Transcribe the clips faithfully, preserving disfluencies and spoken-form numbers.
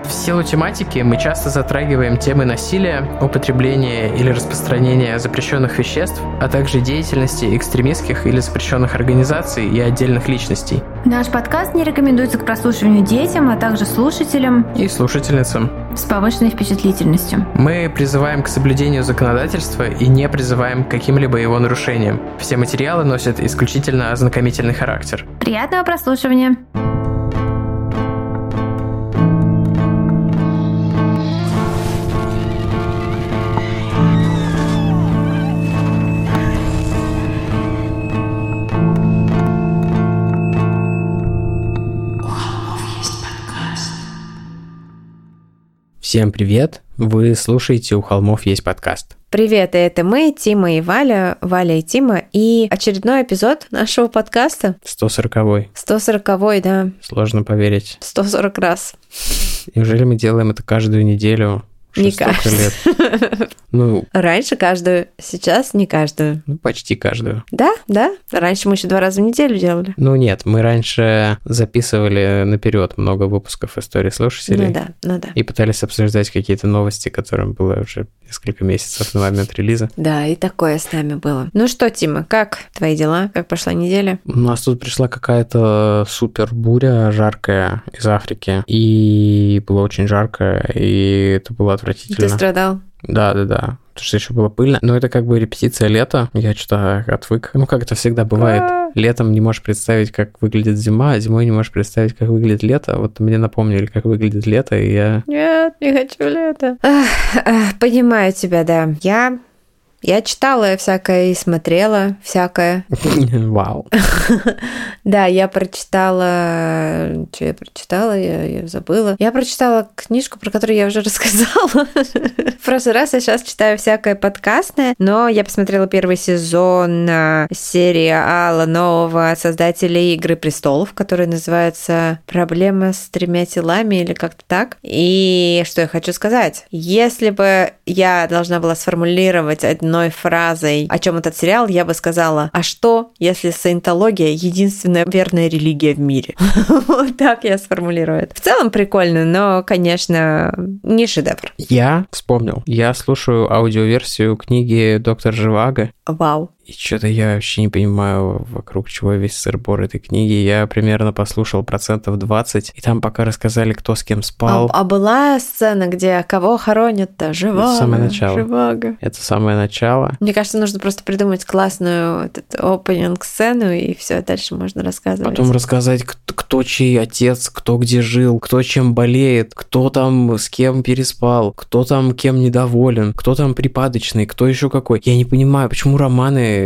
В силу тематики мы часто затрагиваем темы насилия, употребления или распространения запрещенных веществ, а также деятельности экстремистских или запрещенных организаций и отдельных личностей. Наш подкаст не рекомендуется к прослушиванию детям, а также слушателям и слушательницам с повышенной впечатлительностью. Мы призываем к соблюдению законодательства и не призываем к каким-либо его нарушениям. Все материалы носят исключительно ознакомительный характер. Приятного прослушивания! Всем привет! Вы слушаете «У холмов есть подкаст». Привет, это мы, Тима и Валя, Валя и Тима, и очередной эпизод нашего подкаста. сто сороковой. сто сороковой, да. Сложно поверить. сто сорок раз. Неужели мы делаем это каждую неделю? Не каждую. Лет. Ну, раньше каждую, сейчас не каждую. Ну, почти каждую. Да, да. Раньше мы еще два раза в неделю делали. Ну нет, мы раньше записывали наперед много выпусков истории слушателей. Ну да, ну да. И пытались обсуждать какие-то новости, которым было уже несколько месяцев на момент релиза. Да, и такое с нами было. Ну что, Тима, как твои дела? Как прошла неделя? У нас тут пришла какая-то супер буря жаркая из Африки. И было очень жарко, и это было отвратительно. Ты страдал? Да, да, да. Потому что еще было пыльно. Но это как бы репетиция лета. Я что-то отвык. Ну, как это всегда бывает. Летом не можешь представить, как выглядит зима, а зимой не можешь представить, как выглядит лето. Вот мне напомнили, как выглядит лето, и я... Нет, не хочу лето. Ах, ах, понимаю тебя, да. Я... Я читала всякое и смотрела всякое. Вау. Да, я прочитала... Что я прочитала? Я, я забыла. Я прочитала книжку, про которую я уже рассказала. В прошлый раз я сейчас читаю всякое подкастное, но я посмотрела первый сезон сериала нового от создателей «Игры престолов», который называется «Проблема с тремя телами» или как-то так. И что я хочу сказать? Если бы я должна была сформулировать одно фразой, о чем этот сериал, я бы сказала: а что, если саентология единственная верная религия в мире? Вот так я сформулирую это. В целом прикольно, но, конечно, не шедевр. Я вспомнил. Я слушаю аудиоверсию книги «Доктор Живаго». Вау. И что-то я вообще не понимаю, вокруг чего весь сыр-бор этой книги. Я примерно послушал процентов двадцать, и там пока рассказали, кто с кем спал. А, а была сцена, где кого хоронят-то? Живаго. Это самое начало. Живаго. Это самое начало. Мне кажется, нужно просто придумать классную вот эту опенинг-сцену, и все дальше можно рассказывать. Потом рассказать, кто, кто чей отец, кто где жил, кто чем болеет, кто там с кем переспал, кто там кем недоволен, кто там припадочный, кто еще какой. Я не понимаю, почему романы,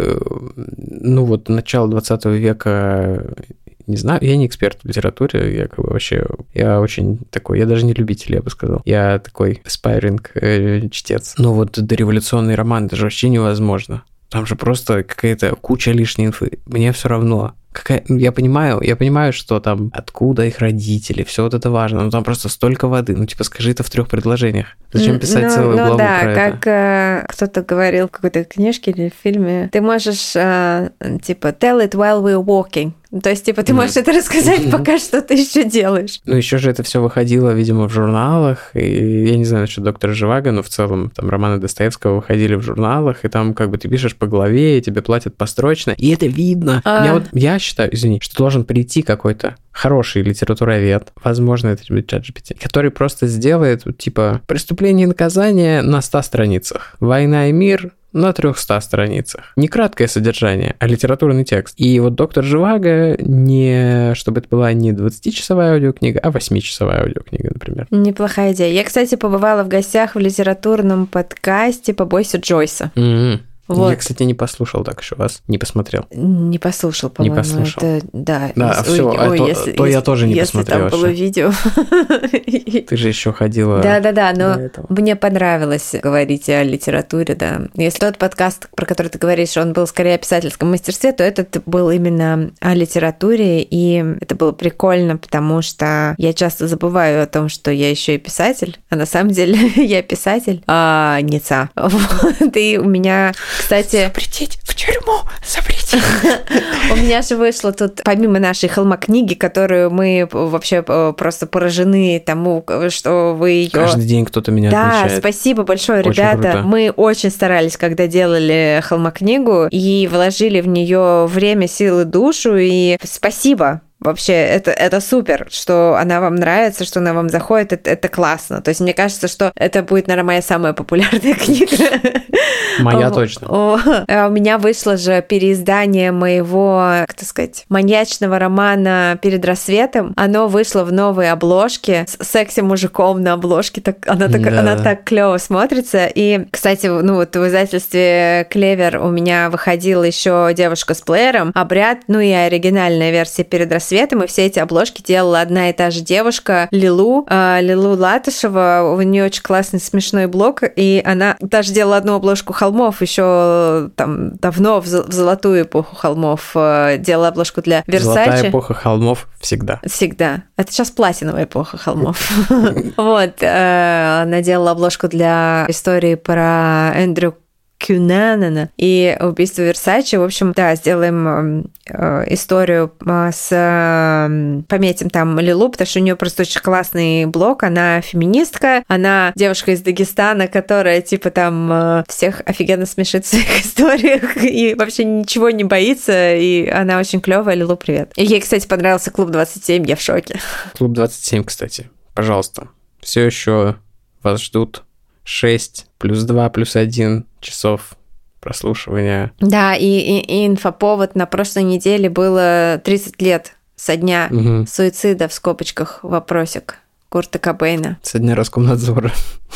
ну вот, начало двадцатого века, не знаю, я не эксперт в литературе, я как бы вообще, я очень такой, я даже не любитель, я бы сказал. Я такой aspiring э, чтец. Но вот дореволюционный роман, это же вообще невозможно. Там же просто какая-то куча лишней инфы. Мне все равно. Какая... Я понимаю, я понимаю, что там откуда их родители, все вот это важно, но там просто столько воды. Ну, типа, скажи это в трех предложениях. Зачем писать ну, целую ну, главу да, про как это? Э, кто-то говорил в какой-то книжке или в фильме, ты можешь, э, типа, tell it while we're walking. То есть, типа, ты можешь mm. это рассказать, mm-hmm. пока что ты еще делаешь. Ну, еще же это все выходило, видимо, в журналах. И я не знаю насчет доктора Живаго, но в целом там романы Достоевского выходили в журналах, и там как бы ты пишешь по главе, и тебе платят построчно. И это видно. А... Я, вот, я считаю, извини, что должен прийти какой-то хороший литературовед, возможно, это будет ChatGPT, который просто сделает, типа, преступление и наказание на ста страницах, война и мир на трехстах страницах. Не краткое содержание, а литературный текст. И вот «Доктор Живаго», не, чтобы это была не двадцатичасовая аудиокнига, а восьмичасовая аудиокнига, например. Неплохая идея. Я, кстати, побывала в гостях в литературном подкасте «Побойся Джойса». Mm-hmm. Вот. Я, кстати, не послушал так еще вас, не посмотрел. Не послушал, по-моему. Не послушал. Это, да, да если, все, ой, а ой, то, если, то если, я тоже не если посмотрел. Если там было видео. Ты же еще ходила. Да-да-да, но мне понравилось говорить о литературе, да. Если тот подкаст, про который ты говоришь, он был скорее о писательском мастерстве, то этот был именно о литературе, и это было прикольно, потому что я часто забываю о том, что я еще и писатель, а на самом деле я писатель, а не ца. Вот, и у меня Кстати... Запретить в тюрьму, запретить. У меня же вышло тут, помимо нашей холмокниги, которую мы вообще просто поражены тому, что вы ее... Каждый день кто-то меня отмечает. Да, спасибо большое, Очень ребята. круто. Мы очень старались, когда делали холмокнигу, и вложили в нее время, силы, душу, и спасибо. Вообще, это, это супер, что она вам нравится, что она вам заходит, это, это классно. То есть, мне кажется, что это будет, наверное, моя самая популярная книга. Моя точно. У меня вышло же переиздание моего, как так сказать, маньячного романа «Перед рассветом». Оно вышло в новой обложке с секси-мужиком на обложке. Так, она, так, Да. она так клево смотрится. И, кстати, ну вот в издательстве «Клевер» у меня выходила еще девушка с плеером, «Обряд», ну и оригинальная версия «Перед рассветом». И все эти обложки делала одна и та же девушка, Лилу, э, Лилу Латышева. У нее очень классный смешной блог, и она даже делала одну обложку холмов еще там давно, в золотую эпоху холмов, э, делала обложку для Версачи. Золотая эпоха холмов всегда. Всегда. Это сейчас платиновая эпоха холмов. Вот. Она делала обложку для истории про Эндрю Кюнанана и убийство Версачи. В общем, да, сделаем э, историю э, с... Э, пометим там Лилу, потому что у нее просто очень классный блог. Она феминистка, она девушка из Дагестана, которая типа там э, всех офигенно смешит в своих историях и вообще ничего не боится, и она очень клевая. Лилу, привет. И ей, кстати, понравился Клуб двадцать семь, я в шоке. Клуб двадцать семь, кстати, пожалуйста. Все еще вас ждут шесть плюс два плюс один часов прослушивания. Да, и, и, и инфоповод на прошлой неделе было тридцать лет со дня Угу. суицида, в скобочках, вопросик, Курта Кобейна. Со дня Роскомнадзора.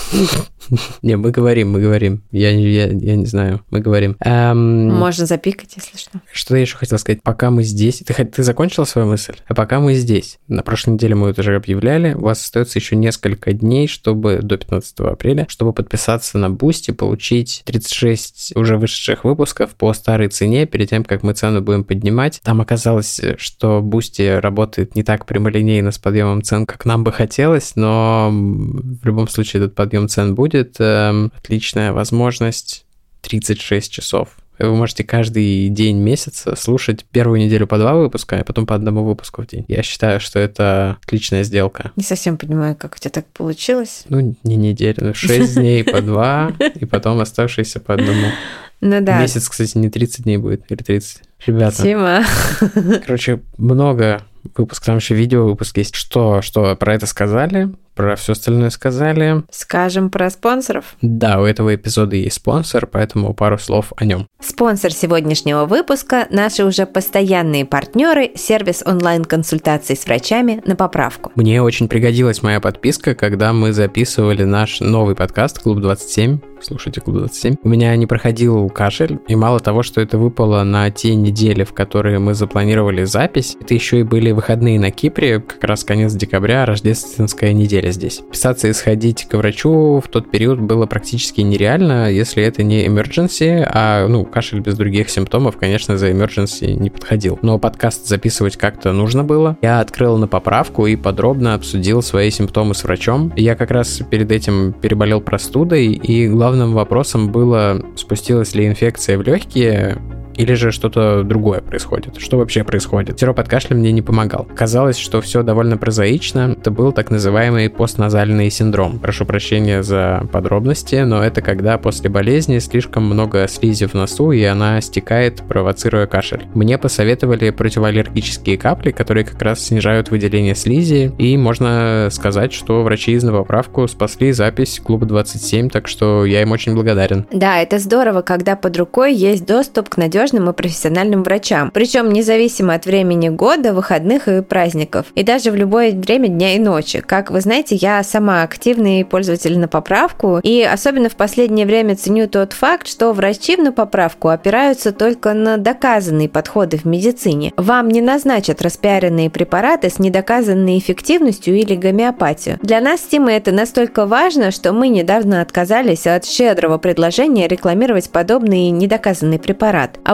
Не, мы говорим, мы говорим. Я, я, я не знаю, мы говорим. Эм, Можно запикать, если что. Что я еще хотел сказать? Пока мы здесь... Ты, ты закончила свою мысль? А пока мы здесь. На прошлой неделе мы это уже объявляли. У вас остается еще несколько дней, чтобы до пятнадцатого апреля, чтобы подписаться на Boosty, получить тридцать шесть уже вышедших выпусков по старой цене, перед тем, как мы цену будем поднимать. Там оказалось, что Boosty работает не так прямолинейно с подъемом цен, как нам бы хотелось, но в любом случае этот подъем цен будет. Эм, отличная возможность. тридцать шесть часов. Вы можете каждый день месяца слушать первую неделю по два выпуска, а потом по одному выпуску в день. Я считаю, что это отличная сделка. Не совсем понимаю, как у тебя так получилось. Ну, не неделю, но шесть дней по два, и потом оставшиеся по одному. Ну да. Месяц, кстати, не тридцать дней будет, или тридцать. Ребята. Тима. Короче, много выпусков, там еще видео выпуск есть. Что, что про это сказали? Про все остальное сказали. Скажем про спонсоров. Да, у этого эпизода есть спонсор, поэтому пару слов о нем. Спонсор сегодняшнего выпуска – наши уже постоянные партнеры, сервис онлайн-консультаций с врачами на поправку. Мне очень пригодилась моя подписка, когда мы записывали наш новый подкаст «Клуб двадцать семь». Слушайте «Клуб двадцать семь». У меня не проходил кашель, и мало того, что это выпало на те недели, в которые мы запланировали запись, это еще и были выходные на Кипре, как раз конец декабря, рождественская неделя здесь. Писаться и сходить к врачу в тот период было практически нереально, если это не emergency, а, ну, кашель без других симптомов, конечно, за emergency не подходил. Но подкаст записывать как-то нужно было. Я открыл на поправку и подробно обсудил свои симптомы с врачом. Я как раз перед этим переболел простудой, и главным вопросом было, спустилась ли инфекция в легкие, или же что-то другое происходит. Что вообще происходит? Сироп от кашля мне не помогал. Казалось, что все довольно прозаично. Это был так называемый постназальный синдром. Прошу прощения за подробности, но это когда после болезни слишком много слизи в носу, и она стекает, провоцируя кашель. Мне посоветовали противоаллергические капли, которые как раз снижают выделение слизи, и можно сказать, что врачи из на поправку спасли запись Клуба двадцать семь, так что я им очень благодарен. Да, это здорово, когда под рукой есть доступ к надежным и профессиональным врачам, причем независимо от времени года, выходных и праздников, и даже в любое время дня и ночи. Как вы знаете, я сама активный пользователь на поправку, и особенно в последнее время ценю тот факт, что врачи на поправку опираются только на доказанные подходы в медицине. Вам не назначат распиаренные препараты с недоказанной эффективностью или гомеопатию. Для нас, Тима, это настолько важно, что мы недавно отказались от щедрого предложения рекламировать подобный недоказанный препарат. А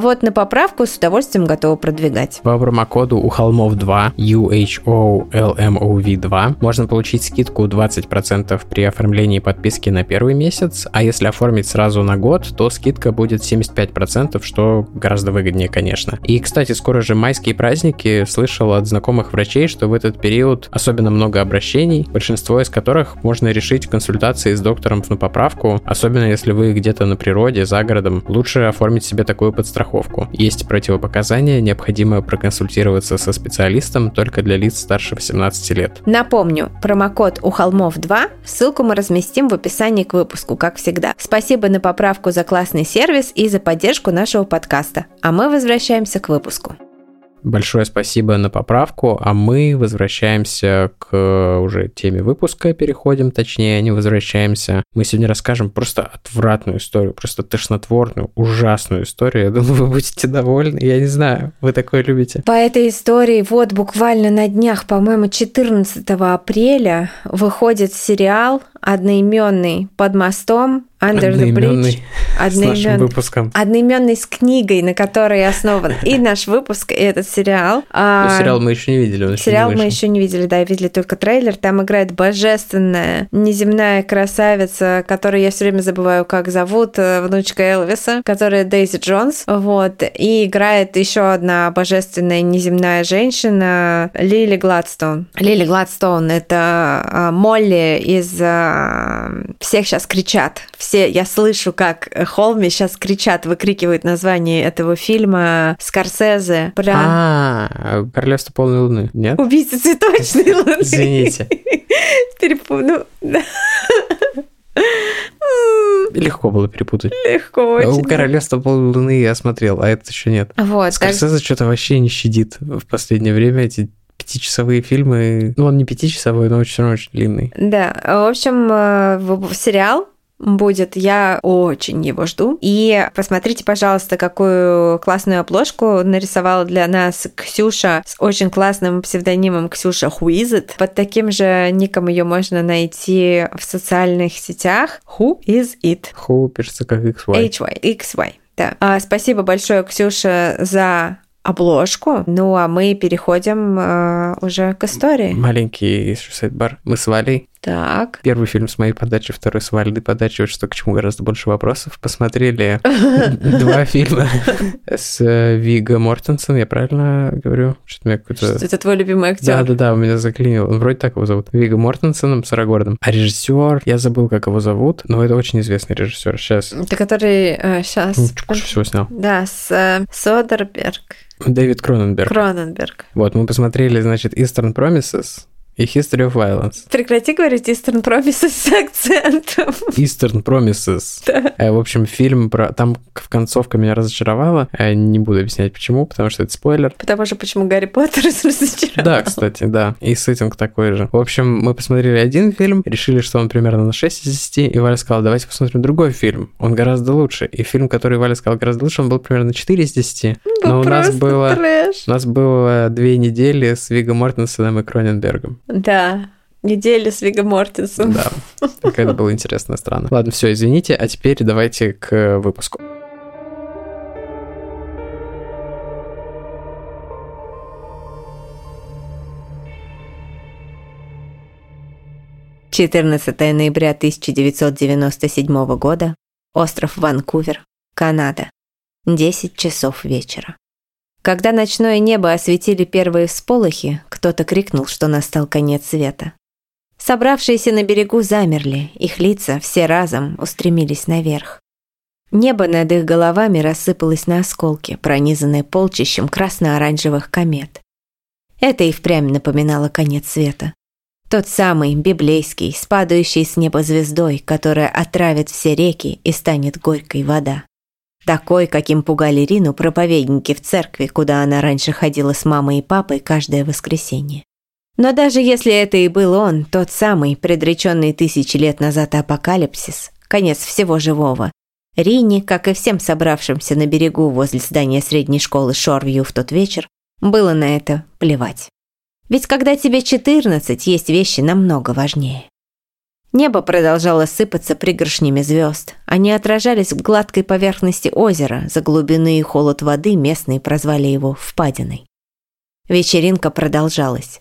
вот на поправку с удовольствием готова продвигать. По промокоду у холмов два, ю эйч о эл эм о ви два, можно получить скидку двадцать процентов при оформлении подписки на первый месяц, а если оформить сразу на год, то скидка будет семьдесят пять процентов, что гораздо выгоднее, конечно. И, кстати, скоро же майские праздники. Слышал от знакомых врачей, что в этот период особенно много обращений, большинство из которых можно решить консультацией с доктором на поправку, особенно если вы где-то на природе, за городом. Лучше оформить себе такую подстраховку. Есть противопоказания, необходимо проконсультироваться со специалистом только для лиц старше восемнадцати лет. Напомню, промокод у холмов два, ссылку мы разместим в описании к выпуску, как всегда. Спасибо на поправку за классный сервис и за поддержку нашего подкаста. А мы возвращаемся к выпуску. Большое спасибо на поправку, а мы возвращаемся к уже теме выпуска, переходим, точнее, не возвращаемся. Мы сегодня расскажем просто отвратную историю, просто тошнотворную, ужасную историю. Я думаю, вы будете довольны. Я не знаю, вы такое любите. По этой истории вот буквально на днях, по-моему, четырнадцатого апреля выходит сериал одноименный «Под мостом», Under the Bridge. С нашим выпуском. Одноименный с книгой, на которой основан и наш выпуск, и этот сериал. А, ну, сериал мы еще не видели. Он сериал еще мы еще не видели, да, видели только трейлер. Там играет божественная, неземная красавица, которую я все время забываю, как зовут, внучка Элвиса, которая Дейзи Джонс. Вот. И играет еще одна божественная неземная женщина, Лили Гладстоун. Лили Гладстоун — это Молли из «Всех сейчас кричат». Все, я слышу, как Холми сейчас кричат, выкрикивают название этого фильма Скорсезе. Про... А, «Королевство полной луны», нет? «Убийца цветочной луны». Извините. Перепутал. Легко было перепутать. Легко очень. У «Королевства полной луны» я смотрел, а это еще нет. Вот. Скорсезе так... что-то вообще не щадит в последнее время, эти пятичасовые фильмы. Ну, он не пятичасовой, но очень, очень длинный. Да, в общем, сериал будет, я очень его жду. И посмотрите, пожалуйста, какую классную обложку нарисовала для нас Ксюша с очень классным псевдонимом Ксюша Who is it? Под таким же ником ее можно найти в социальных сетях. Who is it? Who пишется как икс уай. эйч уай, икс уай, да. А, спасибо большое, Ксюша, за обложку. Ну, а мы переходим э, уже к истории. Маленький сайт-бар. Мы с Валей. Так. Первый фильм с моей подачи, второй с Вальной подачи, вот что к чему гораздо больше вопросов. Посмотрели два фильма с Вигго Мортенсен, я правильно говорю? Что-то меня какой-то... Это твой любимый актер. Да-да-да, у меня заклинило. Он вроде так его зовут. Вигго Мортенсеном с Арагорном. А режиссер, я забыл, как его зовут, но это очень известный режиссер. Сейчас. Это который э, сейчас... Кучу всего снял. Да, с э, Содерберг. Дэвид Кроненберг. Кроненберг. Вот, мы посмотрели, значит, Eastern Promises и History of Violence. Прекрати говорить Eastern Promises с акцентом. Eastern Promises. Да. В общем, фильм про... Там концовка меня разочаровала. Не буду объяснять, почему, потому что это спойлер. Потому что почему Гарри Поттер разочаровал. Да, кстати, да. И сеттинг такой же. В общем, мы посмотрели один фильм, решили, что он примерно на шесть из десяти, и Валя сказала, давайте посмотрим другой фильм. Он гораздо лучше. И фильм, который Валя сказала гораздо лучше, он был примерно на четыре из десяти. Но у нас было... Трэш. У нас было две недели с Вигго Мортенсеном и Кроненбергом. Да, неделя с Вигго Мортенсеном. Да, это было интересно, странно. Ладно, все, извините, а теперь давайте к выпуску. четырнадцатого ноября тысяча девятьсот девяносто седьмого года. Остров Ванкувер, Канада. десять часов вечера. Когда ночное небо осветили первые всполохи, кто-то крикнул, что настал конец света. Собравшиеся на берегу замерли, их лица все разом устремились наверх. Небо над их головами рассыпалось на осколки, пронизанные полчищем красно-оранжевых комет. Это и впрямь напоминало конец света. Тот самый библейский, с падающей с неба звездой, которая отравит все реки и станет горькой вода. Такой, каким пугали Рину проповедники в церкви, куда она раньше ходила с мамой и папой каждое воскресенье. Но даже если это и был он, тот самый, предреченный тысячи лет назад апокалипсис, конец всего живого, Рине, как и всем собравшимся на берегу возле здания средней школы Шорвью в тот вечер, было на это плевать. Ведь когда тебе четырнадцать, есть вещи намного важнее. Небо продолжало сыпаться пригоршнями звезд. Они отражались в гладкой поверхности озера, за глубины и холод воды местные прозвали его впадиной. Вечеринка продолжалась.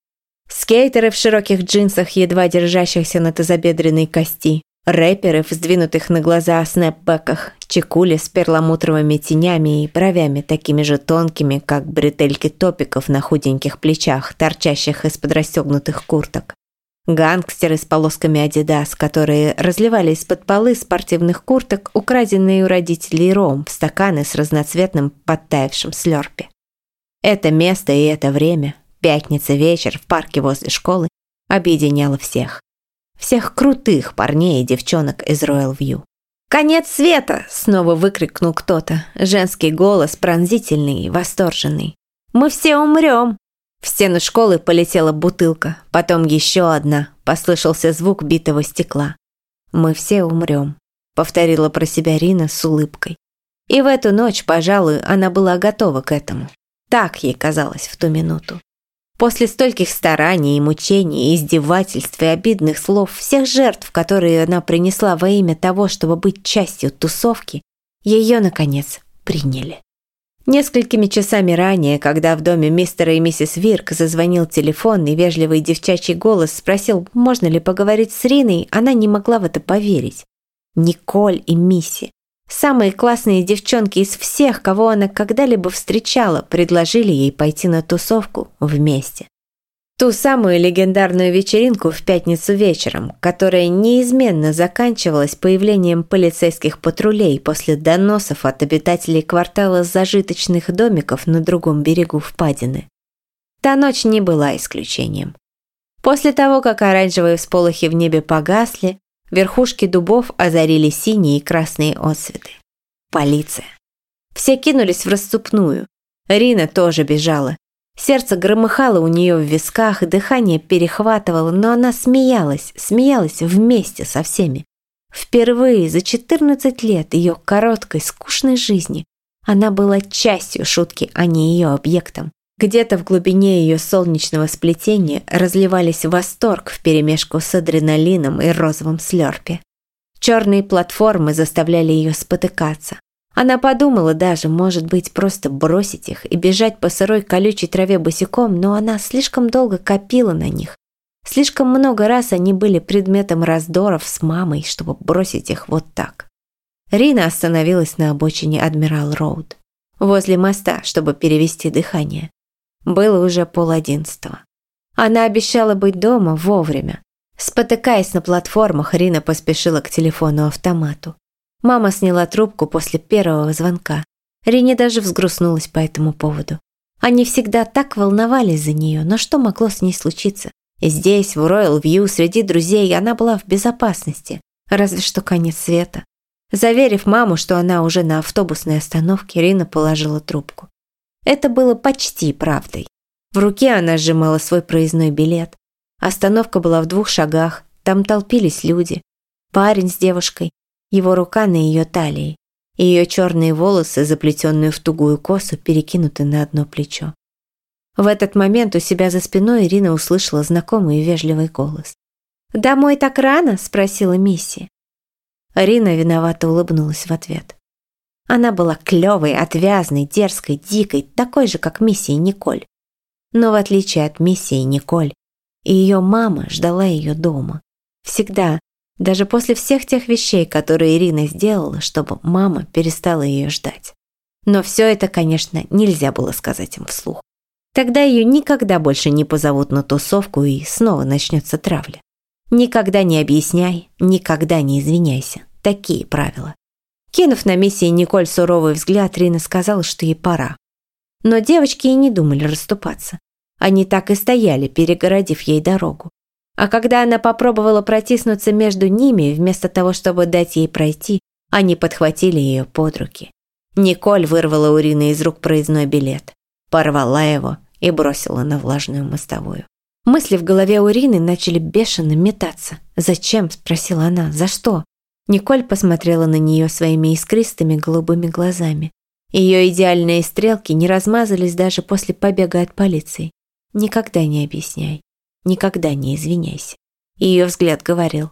Скейтеры в широких джинсах, едва держащихся на тазобедренной кости, рэперы в сдвинутых на глаза снэпбэках, чекули с перламутровыми тенями и бровями, такими же тонкими, как бретельки топиков на худеньких плечах, торчащих из-под расстегнутых курток. Гангстеры с полосками Adidas, которые разливали из-под полы спортивных курток украденные у родителей ром в стаканы с разноцветным подтаявшим слёрпи. Это место и это время, пятница вечер в парке возле школы, объединяло всех. Всех крутых парней и девчонок из Royal View. «Конец света!» – снова выкрикнул кто-то. Женский голос пронзительный и восторженный. «Мы все умрем!» В стену школы полетела бутылка, потом еще одна, послышался звук битого стекла. «Мы все умрем», — повторила про себя Рина с улыбкой. И в эту ночь, пожалуй, она была готова к этому. Так ей казалось в ту минуту. После стольких стараний и мучений, издевательств и обидных слов, всех жертв, которые она принесла во имя того, чтобы быть частью тусовки, ее, наконец, приняли. Несколькими часами ранее, когда в доме мистера и миссис Вирк зазвонил телефон и вежливый девчачий голос спросил, можно ли поговорить с Риной, она не могла в это поверить. Николь и Мисси, самые классные девчонки из всех, кого она когда-либо встречала, предложили ей пойти на тусовку вместе. Ту самую легендарную вечеринку в пятницу вечером, которая неизменно заканчивалась появлением полицейских патрулей после доносов от обитателей квартала зажиточных домиков на другом берегу впадины. Та ночь не была исключением. После того, как оранжевые всполохи в небе погасли, верхушки дубов озарили синие и красные отсветы. Полиция. Все кинулись в рассыпную. Рина тоже бежала. Сердце громыхало у нее в висках, дыхание перехватывало, но она смеялась, смеялась вместе со всеми. Впервые за четырнадцать лет ее короткой, скучной жизни она была частью шутки, а не ее объектом. Где-то в глубине ее солнечного сплетения разливались восторг вперемешку с адреналином и розовым слёрпи. Черные платформы заставляли ее спотыкаться. Она подумала даже, может быть, просто бросить их и бежать по сырой колючей траве босиком, но она слишком долго копила на них. Слишком много раз они были предметом раздоров с мамой, чтобы бросить их вот так. Рина остановилась на обочине Адмирал-Роуд, возле моста, чтобы перевести дыхание. Было уже пол-одиннадцатого. Она обещала быть дома вовремя. Спотыкаясь на платформах, Рина поспешила к телефону-автомату. Мама сняла трубку после первого звонка. Рине даже взгрустнулась по этому поводу. Они всегда так волновались за нее, но что могло с ней случиться? Здесь, в Royal View, среди друзей, она была в безопасности. Разве что конец света. Заверив маму, что она уже на автобусной остановке, Рина положила трубку. Это было почти правдой. В руке она сжимала свой проездной билет. Остановка была в двух шагах, там толпились люди. Парень с девушкой. Его рука на ее талии, ее черные волосы, заплетенные в тугую косу, перекинуты на одно плечо. В этот момент у себя за спиной Ирина услышала знакомый и вежливый голос. «Домой так рано?» – спросила Мисси. Рина виновато улыбнулась в ответ. Она была клевой, отвязной, дерзкой, дикой, такой же, как Мисси и Николь. Но в отличие от Мисси и Николь, ее мама ждала ее дома. Всегда. Даже после всех тех вещей, которые Ирина сделала, чтобы мама перестала ее ждать. Но все это, конечно, нельзя было сказать им вслух. Тогда ее никогда больше не позовут на тусовку и снова начнется травля. Никогда не объясняй, никогда не извиняйся. Такие правила. Кинув на Мисси и Николь суровый взгляд, Рина сказала, что ей пора. Но девочки и не думали расступаться. Они так и стояли, перегородив ей дорогу. А когда она попробовала протиснуться между ними, вместо того, чтобы дать ей пройти, они подхватили ее под руки. Николь вырвала у Рины из рук проездной билет, порвала его и бросила на влажную мостовую. Мысли в голове у Рины начали бешено метаться. «Зачем?» – спросила она. «За что?» Николь посмотрела на нее своими искристыми голубыми глазами. Ее идеальные стрелки не размазались даже после побега от полиции. «Никогда не объясняй. Никогда не извиняйся». Ее взгляд говорил: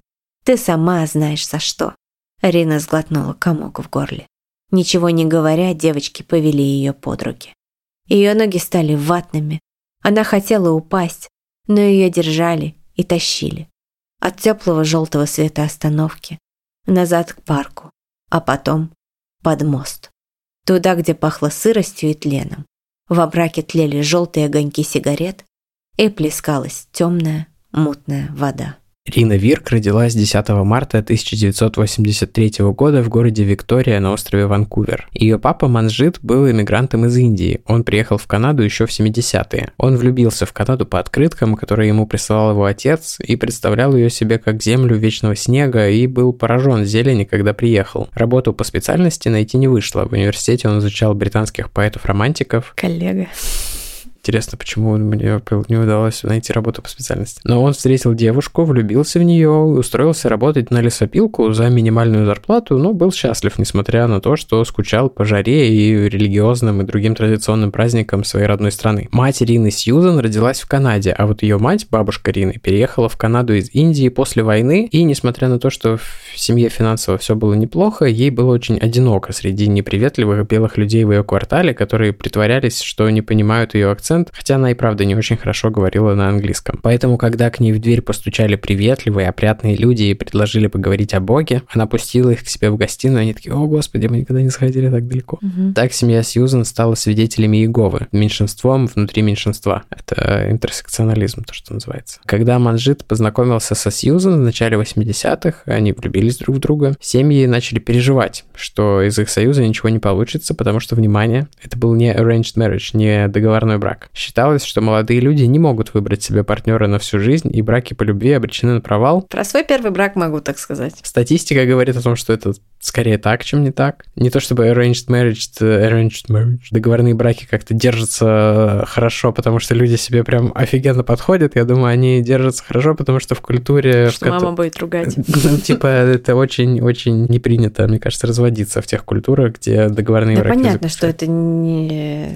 Ты сама знаешь за что». Рина сглотнула комок в горле. Ничего не говоря, девочки повели ее под руки. Ее ноги стали ватными. Она хотела упасть, но ее держали и тащили. От теплого желтого света остановки, назад к парку, а потом под мост. Туда, где пахло сыростью и тленом. Во мраке тлели желтые огоньки сигарет и плескалась темная, мутная вода. Рина Вирк родилась десятого марта тысяча девятьсот восемьдесят третьего года в городе Виктория на острове Ванкувер. Ее папа Манджит был иммигрантом из Индии. Он приехал в Канаду еще в семидесятые. Он влюбился в Канаду по открыткам, которые ему присылал его отец, и представлял ее себе как землю вечного снега, и был поражен зелени, когда приехал. Работу по специальности найти не вышло. В университете он изучал британских поэтов-романтиков. Коллега. Интересно, почему мне не удалось найти работу по специальности. Но он встретил девушку, влюбился в нее, устроился работать на лесопилку за минимальную зарплату, но был счастлив, несмотря на то, что скучал по жаре и религиозным и другим традиционным праздникам своей родной страны. Мать Рины Сьюзан родилась в Канаде, а вот ее мать, бабушка Рины, переехала в Канаду из Индии после войны, и несмотря на то, что в семье финансово все было неплохо, ей было очень одиноко среди неприветливых белых людей в ее квартале, которые притворялись, что не понимают ее акцент, хотя она и правда не очень хорошо говорила на английском. Поэтому, когда к ней в дверь постучали приветливые, опрятные люди и предложили поговорить о Боге, она пустила их к себе в гостиную, и они такие: «О, Господи, мы никогда не сходили так далеко». Угу. Так семья Сьюзан стала свидетелями Иеговы, меньшинством внутри меньшинства. Это интерсекционализм, то, что называется. Когда Манджит познакомился со Сьюзан в начале восьмидесятых, они влюбились друг в друга, семьи начали переживать, что из их союза ничего не получится, потому что, внимание, это был не arranged marriage, не договорной брак. Считалось, что молодые люди не могут выбрать себе партнера на всю жизнь, и браки по любви обречены на провал. Про свой первый брак могу так сказать. Статистика говорит о том, что это скорее так, чем не так. Не то чтобы arranged marriage, arranged marriage, договорные браки как-то держатся хорошо, потому что люди себе прям офигенно подходят. Я думаю, они держатся хорошо, потому что в культуре... Что в мама ко... будет ругать. Ну, типа, это очень-очень не принято, мне кажется, разводиться в тех культурах, где договорные браки... Да понятно, что это не...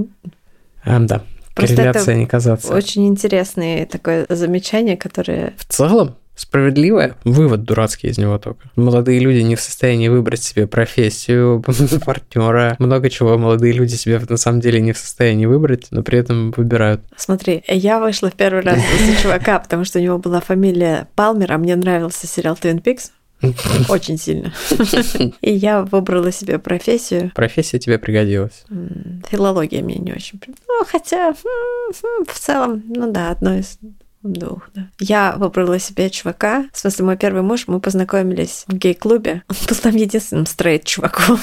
А, да, просто корреляция это не казаться. Очень интересное такое замечание, которое... В целом, справедливое. Вывод дурацкий из него только. Молодые люди не в состоянии выбрать себе профессию, партнера. Много чего молодые люди себе на самом деле не в состоянии выбрать, но при этом выбирают. Смотри, я вышла в первый раз из-за чувака, потому что у него была фамилия Палмер, а мне нравился сериал Twin Peaks. Очень сильно. И я выбрала себе профессию. Профессия тебе пригодилась. Филология мне не очень. Ну, хотя в целом, ну да, одно из двух, да. Я выбрала себе чувака. В смысле, мой первый муж, мы познакомились в гей-клубе. Он был там единственным стрейт-чуваком.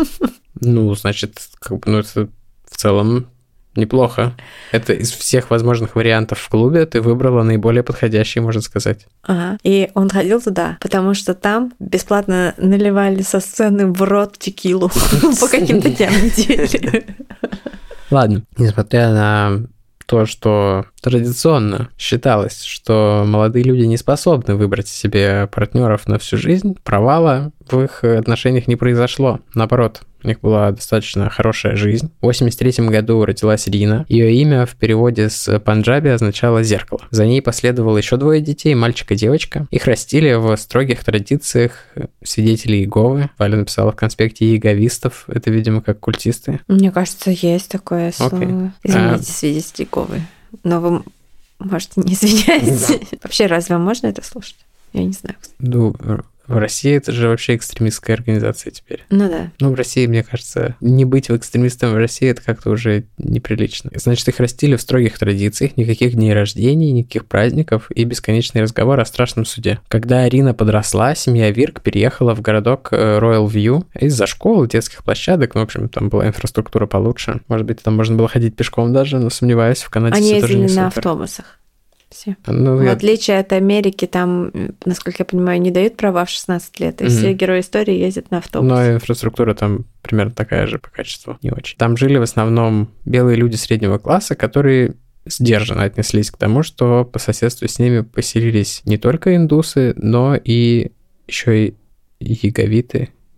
Ну, значит, как бы, ну, это в целом неплохо. Это из всех возможных вариантов в клубе ты выбрала наиболее подходящий, можно сказать. Ага. И он ходил туда, потому что там бесплатно наливали со сцены в рот текилу по каким-то дням недели. Ладно. Несмотря на то, что традиционно считалось, что молодые люди не способны выбрать себе партнеров на всю жизнь, провала в их отношениях не произошло. Наоборот, у них была достаточно хорошая жизнь. В восемьдесят третьем году родилась Рина. Ее имя в переводе с панджаби означало «зеркало». За ней последовало еще двое детей, мальчик и девочка. Их растили в строгих традициях свидетелей Иеговы. Валя написала в конспекте иеговистов. Это, видимо, как культисты. Мне кажется, есть такое слово. Okay. Извините, а... свидетели Иеговы. Но вы можете не извиняться. Вообще, разве вам можно это слушать? Я не знаю. Ну, в России это же вообще экстремистская организация теперь. Ну да. Ну, в России, мне кажется, не быть экстремистом в России, это как-то уже неприлично. Значит, их растили в строгих традициях, никаких дней рождений, никаких праздников и бесконечный разговор о страшном суде. Когда Арина подросла, семья Вирк переехала в городок Роял Вью из-за школ, детских площадок, ну, в общем, там была инфраструктура получше. Может быть, там можно было ходить пешком даже, но сомневаюсь, в Канаде Они все тоже не ездили на супер. автобусах. Все. Ну, в я... отличие от Америки, там, насколько я понимаю, не дают права в шестнадцать лет, и mm-hmm. все герои истории ездят на автобусе. Но инфраструктура там примерно такая же по качеству, не очень. Там жили в основном белые люди среднего класса, которые сдержанно отнеслись к тому, что по соседству с ними поселились не только индусы, но и еще и яговиты,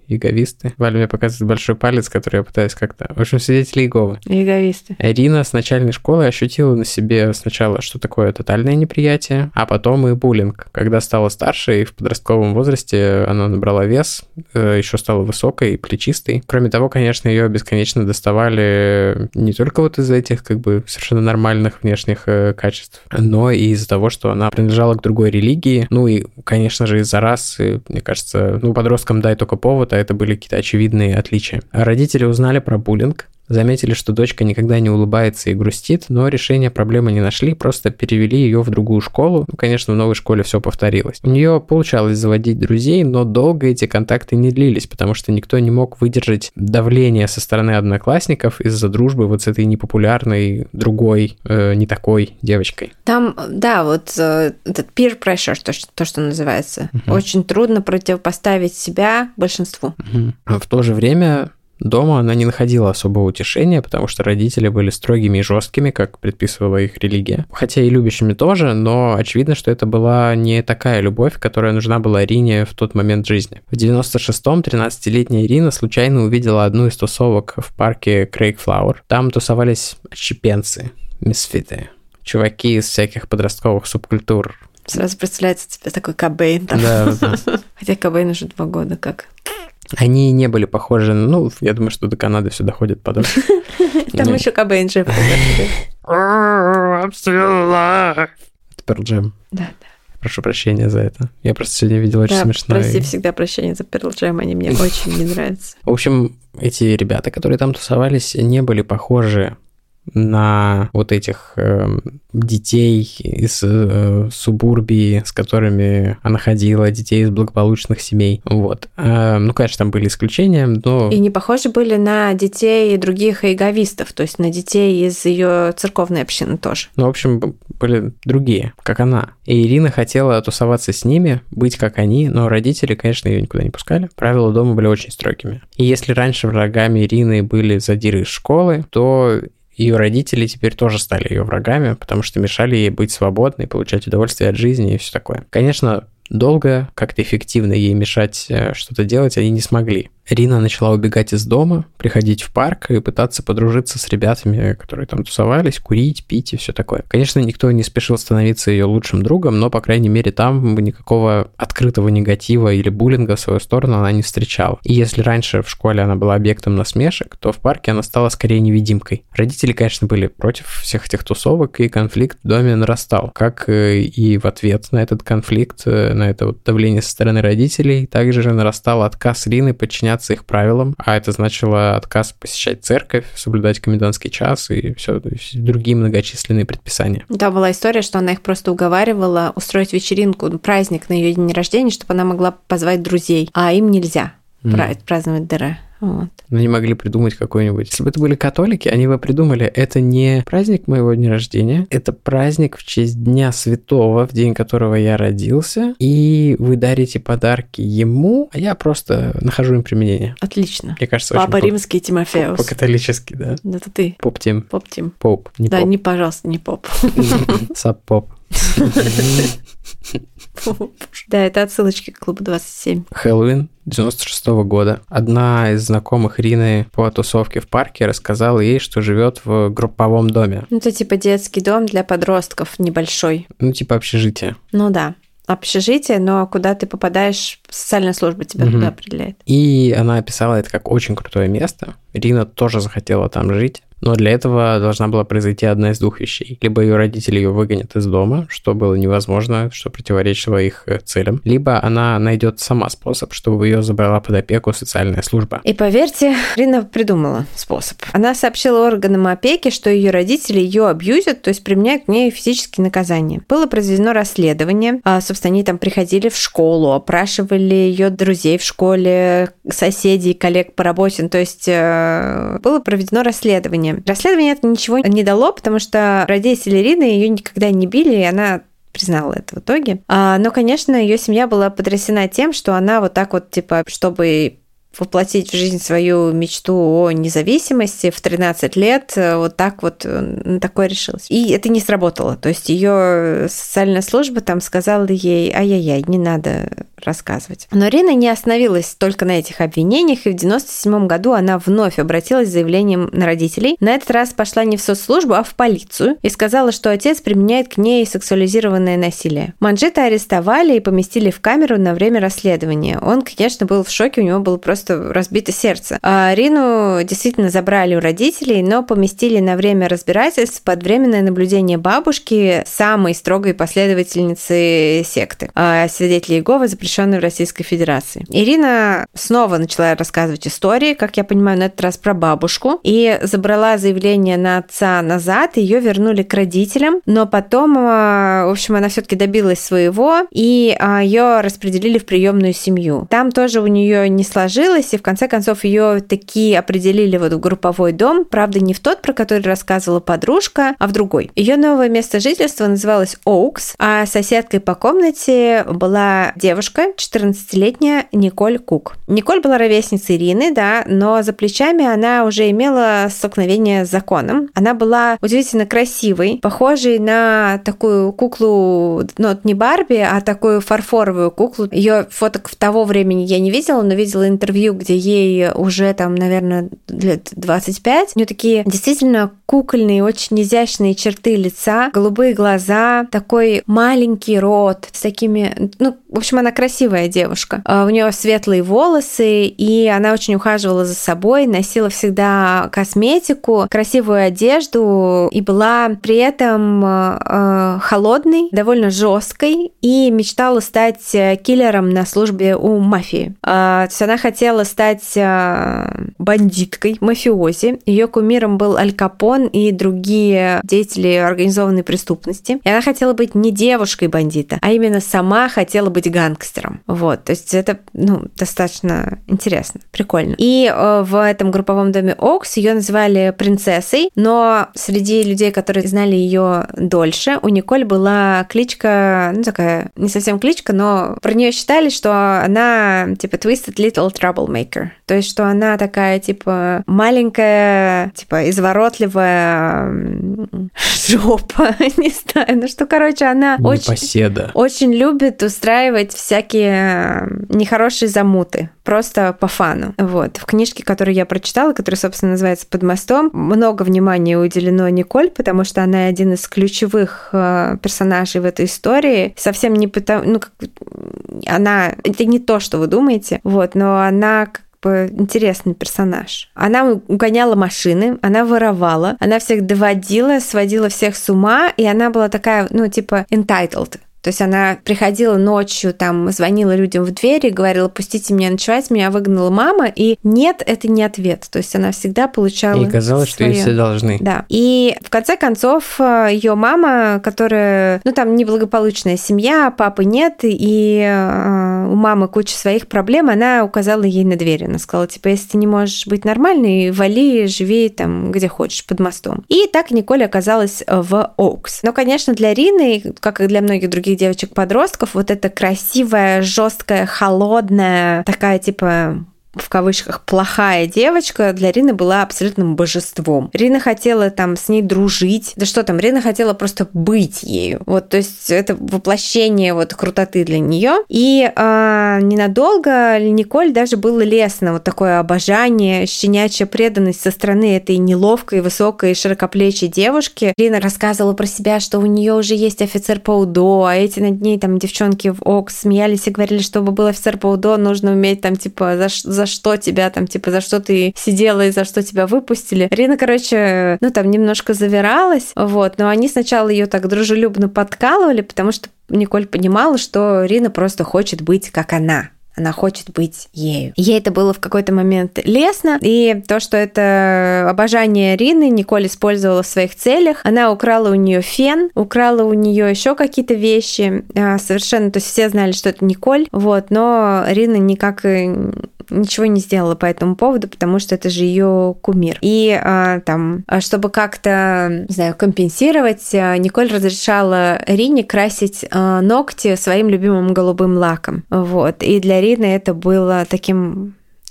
иеговисты. Валя мне показывает большой палец, который я пытаюсь как-то... В общем, свидетели Иеговы. Иеговисты. Ирина с начальной школы ощутила на себе сначала, что такое тотальное неприятие, а потом и буллинг. Когда стала старше и в подростковом возрасте она набрала вес, еще стала высокой и плечистой. Кроме того, конечно, ее бесконечно доставали не только вот из-за этих как бы совершенно нормальных внешних качеств, но и из-за того, что она принадлежала к другой религии, ну и, конечно же, из-за расы. Мне кажется, ну, подросткам дай только повод, а это были какие-то очевидные отличия. А родители узнали про буллинг, заметили, что дочка никогда не улыбается и грустит, но решения проблемы не нашли, просто перевели ее в другую школу. Ну, конечно, в новой школе все повторилось. У нее получалось заводить друзей, но долго эти контакты не длились, потому что никто не мог выдержать давление со стороны одноклассников из-за дружбы вот с этой непопулярной, другой, э, не такой девочкой. Там, да, вот э, этот peer pressure, то, что, то, что называется, угу. Очень трудно противопоставить себя большинству. Угу. А в то же время... Дома она не находила особого утешения, потому что родители были строгими и жесткими, как предписывала их религия. Хотя и любящими тоже, но очевидно, что это была не такая любовь, которая нужна была Ирине в тот момент жизни. В девяносто шестом тринадцатилетняя Ирина случайно увидела одну из тусовок в парке Крейгфлауэр. Там тусовались отщепенцы, мисфиты, чуваки из всяких подростковых субкультур. Сразу представляется тебе такой Кобейн там. Да, да. Хотя Кобейн уже два года как... Они не были похожи, ну, я думаю, что до Канады все доходит потом. Там еще Кобейн же. I'm still alive. Это Pearl Jam. Да, да. Прошу прощения за это. Я просто сегодня видел очень да, смешно. Проси всегда прощения за Pearl Jam, они мне очень не нравятся. В общем, эти ребята, которые там тусовались, не были похожи на вот этих э, детей из э, субурбии, с которыми она ходила, детей из благополучных семей. Вот. Э, ну, конечно, там были исключения, но... И не похожи были на детей других иеговистов, то есть на детей из ее церковной общины тоже. Ну, в общем, были другие, как она. И Ирина хотела тусоваться с ними, быть как они, но родители, конечно, ее никуда не пускали. Правила дома были очень строгими. И если раньше врагами Ирины были задиры из школы, то ее родители теперь тоже стали ее врагами, потому что мешали ей быть свободной, получать удовольствие от жизни и все такое. Конечно, долго, как-то эффективно ей мешать что-то делать они не смогли. Рина начала убегать из дома, приходить в парк и пытаться подружиться с ребятами, которые там тусовались, курить, пить и все такое. Конечно, никто не спешил становиться ее лучшим другом, но, по крайней мере, там никакого открытого негатива или буллинга в свою сторону она не встречала. И если раньше в школе она была объектом насмешек, то в парке она стала скорее невидимкой. Родители, конечно, были против всех этих тусовок, и конфликт в доме нарастал. Как и в ответ на этот конфликт, на это вот давление со стороны родителей, также же нарастал отказ Рины подчиняться их правилам, а это значило отказ посещать церковь, соблюдать комендантский час и все, другие многочисленные предписания. Да, была история, что она их просто уговаривала устроить вечеринку, праздник на ее день рождения, чтобы она могла позвать друзей, а им нельзя mm. праздновать ДР. Вот. Но они могли придумать какой-нибудь... Если бы это были католики, они бы придумали, это не праздник моего дня рождения, это праздник в честь Дня Святого, в день которого я родился, и вы дарите подарки ему, а я просто нахожу им применение. Отлично. Мне кажется, Папа очень римский Тимофеус. По-католически, да. Это ты. Поп-тим. Поп-тим. Поп, не да, поп. не, пожалуйста, не поп. Сап-поп. Да, это отсылочки к клубу двадцать семь. Хэллоуин девяносто шестого года. Одна из знакомых Рины по тусовке в парке рассказала ей, что живет в групповом доме. Ну, это типа детский дом для подростков небольшой. Ну, типа общежитие. Ну да. Общежитие, но куда ты попадаешь, социальная служба тебя угу. туда определяет. И она описала это как очень крутое место. Рина тоже захотела там жить. Но для этого должна была произойти одна из двух вещей. Либо ее родители ее выгонят из дома, что было невозможно, что противоречило их целям. Либо она найдет сама способ, чтобы ее забрала под опеку социальная служба. И поверьте, Рина придумала способ. Она сообщила органам опеки, что ее родители ее абьюзят, то есть применяют к ней физические наказания. Было произведено расследование. Собственно, они там приходили в школу, опрашивали ее друзей в школе, соседей, коллег по работе. То есть было проведено расследование. Расследование это ничего не дало, потому что родители Рины ее никогда не били, и она признала это в итоге. А, но, конечно, ее семья была потрясена тем, что она вот так вот, типа, чтобы воплотить в жизнь свою мечту о независимости в тринадцать лет, вот так вот на такое решилась. И это не сработало. То есть ее социальная служба там сказала ей: ай-яй-яй, не надо рассказывать. Но Рина не остановилась только на этих обвинениях, и в девяносто седьмом году она вновь обратилась с заявлением на родителей. На этот раз пошла не в соцслужбу, а в полицию и сказала, что отец применяет к ней сексуализированное насилие. Манджита арестовали и поместили в камеру на время расследования. Он, конечно, был в шоке, у него было просто разбито сердце. А Рину действительно забрали у родителей, но поместили на время разбирательств под временное наблюдение бабушки, самой строгой последовательницы секты, свидетелей Иеговы, запрещенной в Российской Федерации. Ирина снова начала рассказывать истории, как я понимаю, на этот раз про бабушку, и забрала заявление на отца назад, ее вернули к родителям, но потом, в общем, она все-таки добилась своего, и ее распределили в приемную семью. Там тоже у нее не сложилось, и в конце концов ее таки определили вот в групповой дом, правда, не в тот, про который рассказывала подружка, а в другой. Ее новое место жительства называлось Оукс, а соседкой по комнате была девушка, четырнадцатилетняя Николь Кук. Николь была ровесницей Ирины, да, но за плечами она уже имела столкновение с законом. Она была удивительно красивой, похожей на такую куклу, ну, не Барби, а такую фарфоровую куклу. Ее фоток в того времени я не видела, но видела интервью, где ей уже там, наверное, лет двадцать пять. У нее такие действительно кукольные, очень изящные черты лица, голубые глаза, такой маленький рот с такими... Ну, в общем, она красивая девушка. У нее светлые волосы, и она очень ухаживала за собой, носила всегда косметику, красивую одежду, и была при этом э, холодной, довольно жесткой, и мечтала стать киллером на службе у мафии. Э, то есть она хотела стать э, бандиткой, мафиози. Ее кумиром был Аль Капон и другие деятели организованной преступности. И она хотела быть не девушкой бандита, а именно сама хотела быть гангстером. Вот, то есть это, ну, достаточно интересно, прикольно. И э, в этом групповом доме Окс ее называли принцессой, но среди людей, которые знали ее дольше, у Николь была кличка, ну, такая, не совсем кличка, но про нее считали, что она, типа, Twisted Little Troublemaker. То есть, что она такая, типа, маленькая, типа, изворотливая жопа, не знаю, ну что, короче, она очень, очень любит устраивать всякие нехорошие замуты, просто по фану. Вот. В книжке, которую я прочитала, которая, собственно, называется «Под мостом», много внимания уделено Николь, потому что она один из ключевых персонажей в этой истории. Совсем не потому... Ну, как... Она... Это не то, что вы думаете, вот, но она... интересный персонаж. Она угоняла машины, она воровала, она всех доводила, сводила всех с ума, и она была такая, ну, типа, entitled. То есть она приходила ночью, там, звонила людям в двери, говорила, пустите меня ночевать, меня выгнала мама, и нет, это не ответ. То есть она всегда получала... И казалось, своё... что ей все должны. Да. И в конце концов ее мама, которая, ну, там, неблагополучная семья, папы нет, и у мамы куча своих проблем, она указала ей на дверь. Она сказала, типа, если ты не можешь быть нормальной, вали, живи там, где хочешь, под мостом. И так Николь оказалась в Оукс. Но, конечно, для Рины, как и для многих других девочек-подростков, вот эта красивая, жесткая, холодная, такая типа в кавычках плохая девочка для Рины была абсолютным божеством. Рина хотела там с ней дружить. Да что там, Рина хотела просто быть ею. Вот, то есть это воплощение вот крутоты для нее. И э, ненадолго Николь даже было лестно вот такое обожание, щенячья преданность со стороны этой неловкой, высокой, широкоплечей девушки. Рина рассказывала про себя, что у нее уже есть офицер по УДО, а эти над ней там девчонки в Окс смеялись и говорили, чтобы был офицер по УДО, нужно уметь там типа за, за что тебя там, типа, за что ты сидела и за что тебя выпустили. Рина, короче, ну, там немножко завиралась, вот, но они сначала ее так дружелюбно подкалывали, потому что Николь понимала, что Рина просто хочет быть как она. Она хочет быть ею. Ей это было в какой-то момент лестно, и то, что это обожание Рины, Николь использовала в своих целях. Она украла у нее фен, украла у нее еще какие-то вещи, совершенно, то есть все знали, что это Николь, вот, но Рина никак ничего не сделала по этому поводу, потому что это же ее кумир. И а, там, чтобы как-то, не знаю, компенсировать, Николь разрешала Рине красить а, ногти своим любимым голубым лаком. Вот. И для Рины это было таким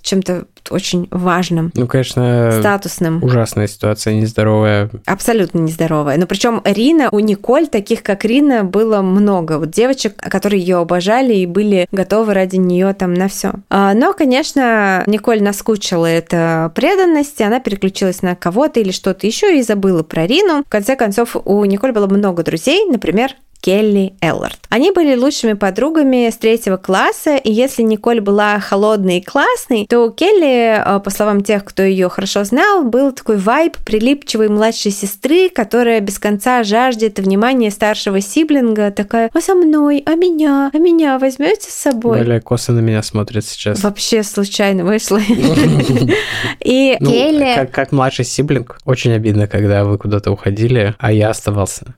чем-то очень важным. Ну, конечно, статусным. Ужасная ситуация, нездоровая. Абсолютно нездоровая. Но причем Рина, у Николь таких, как Рина, было много. Вот девочек, которые ее обожали и были готовы ради нее там на все. Но, конечно, Николь наскучила эта преданность, и она переключилась на кого-то или что-то еще и забыла про Рину. В конце концов, у Николь было много друзей, например, Келли Эллард. Они были лучшими подругами с третьего класса, и если Николь была холодной и классной, то у Келли, по словам тех, кто ее хорошо знал, был такой вайб прилипчивой младшей сестры, которая без конца жаждет внимания старшего сиблинга, такая: «А со мной? А меня? А меня возьмете с собой?» Валя косо на меня смотрит сейчас. Вообще случайно вышла. И Келли... Как младший сиблинг, очень обидно, когда вы куда-то уходили, а я оставался.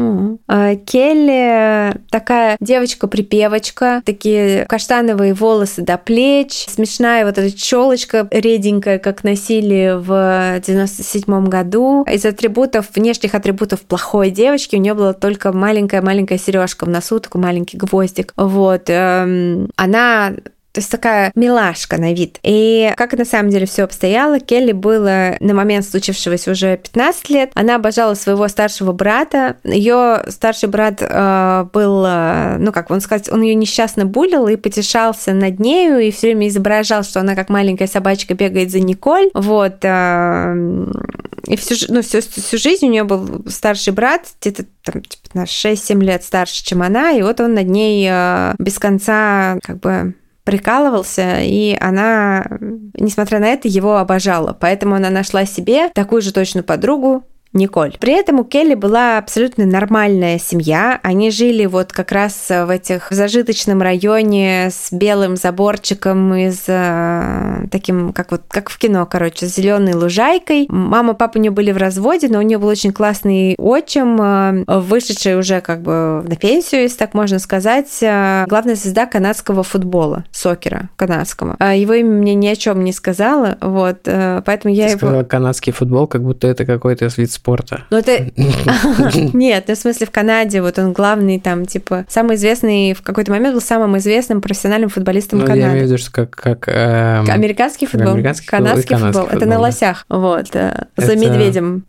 Келли такая девочка-припевочка, такие каштановые волосы до плеч, смешная вот эта челочка реденькая, как носили в девяносто седьмом году. Из атрибутов, внешних атрибутов плохой девочки у нее была только маленькая-маленькая сережка в носу, такой маленький гвоздик. Вот. Она... То есть такая милашка на вид. И как на самом деле все обстояло, Келли было на момент случившегося уже пятнадцать лет. Она обожала своего старшего брата. Ее старший брат э, был, э, ну как он сказать, он ее несчастно булил и потешался над нею, и все время изображал, что она как маленькая собачка бегает за Николь. Вот. Э, и всю, ну, всю, всю жизнь у нее был старший брат, где-то там, типа, на шесть-семь лет старше, чем она, и вот он над ней э, без конца как бы прикалывался, и она, несмотря на это, его обожала. Поэтому она нашла себе такую же точную подругу, Николь. При этом у Келли была абсолютно нормальная семья. Они жили вот как раз в этих в зажиточном районе с белым заборчиком и с э, таким, как вот как в кино, короче, с зеленой лужайкой. Мама, папа у нее были в разводе, но у нее был очень классный отчим, э, вышедший уже как бы на пенсию, если так можно сказать, э, главная звезда канадского футбола, сокера канадского. Э, его имя мне ни о чем не сказала, вот, э, поэтому я Ты его... сказала канадский футбол, как будто это какой-то вид спорта. Ну, это... Нет, ну, в смысле, в Канаде вот он главный там, типа, самый известный, в какой-то момент был самым известным профессиональным футболистом ну, Канады. Я имею в виду, что как... как эм... Американский футбол, Американский канадский футбол. футбол. футбол. Это да. на лосях, вот, это... за это... медведем.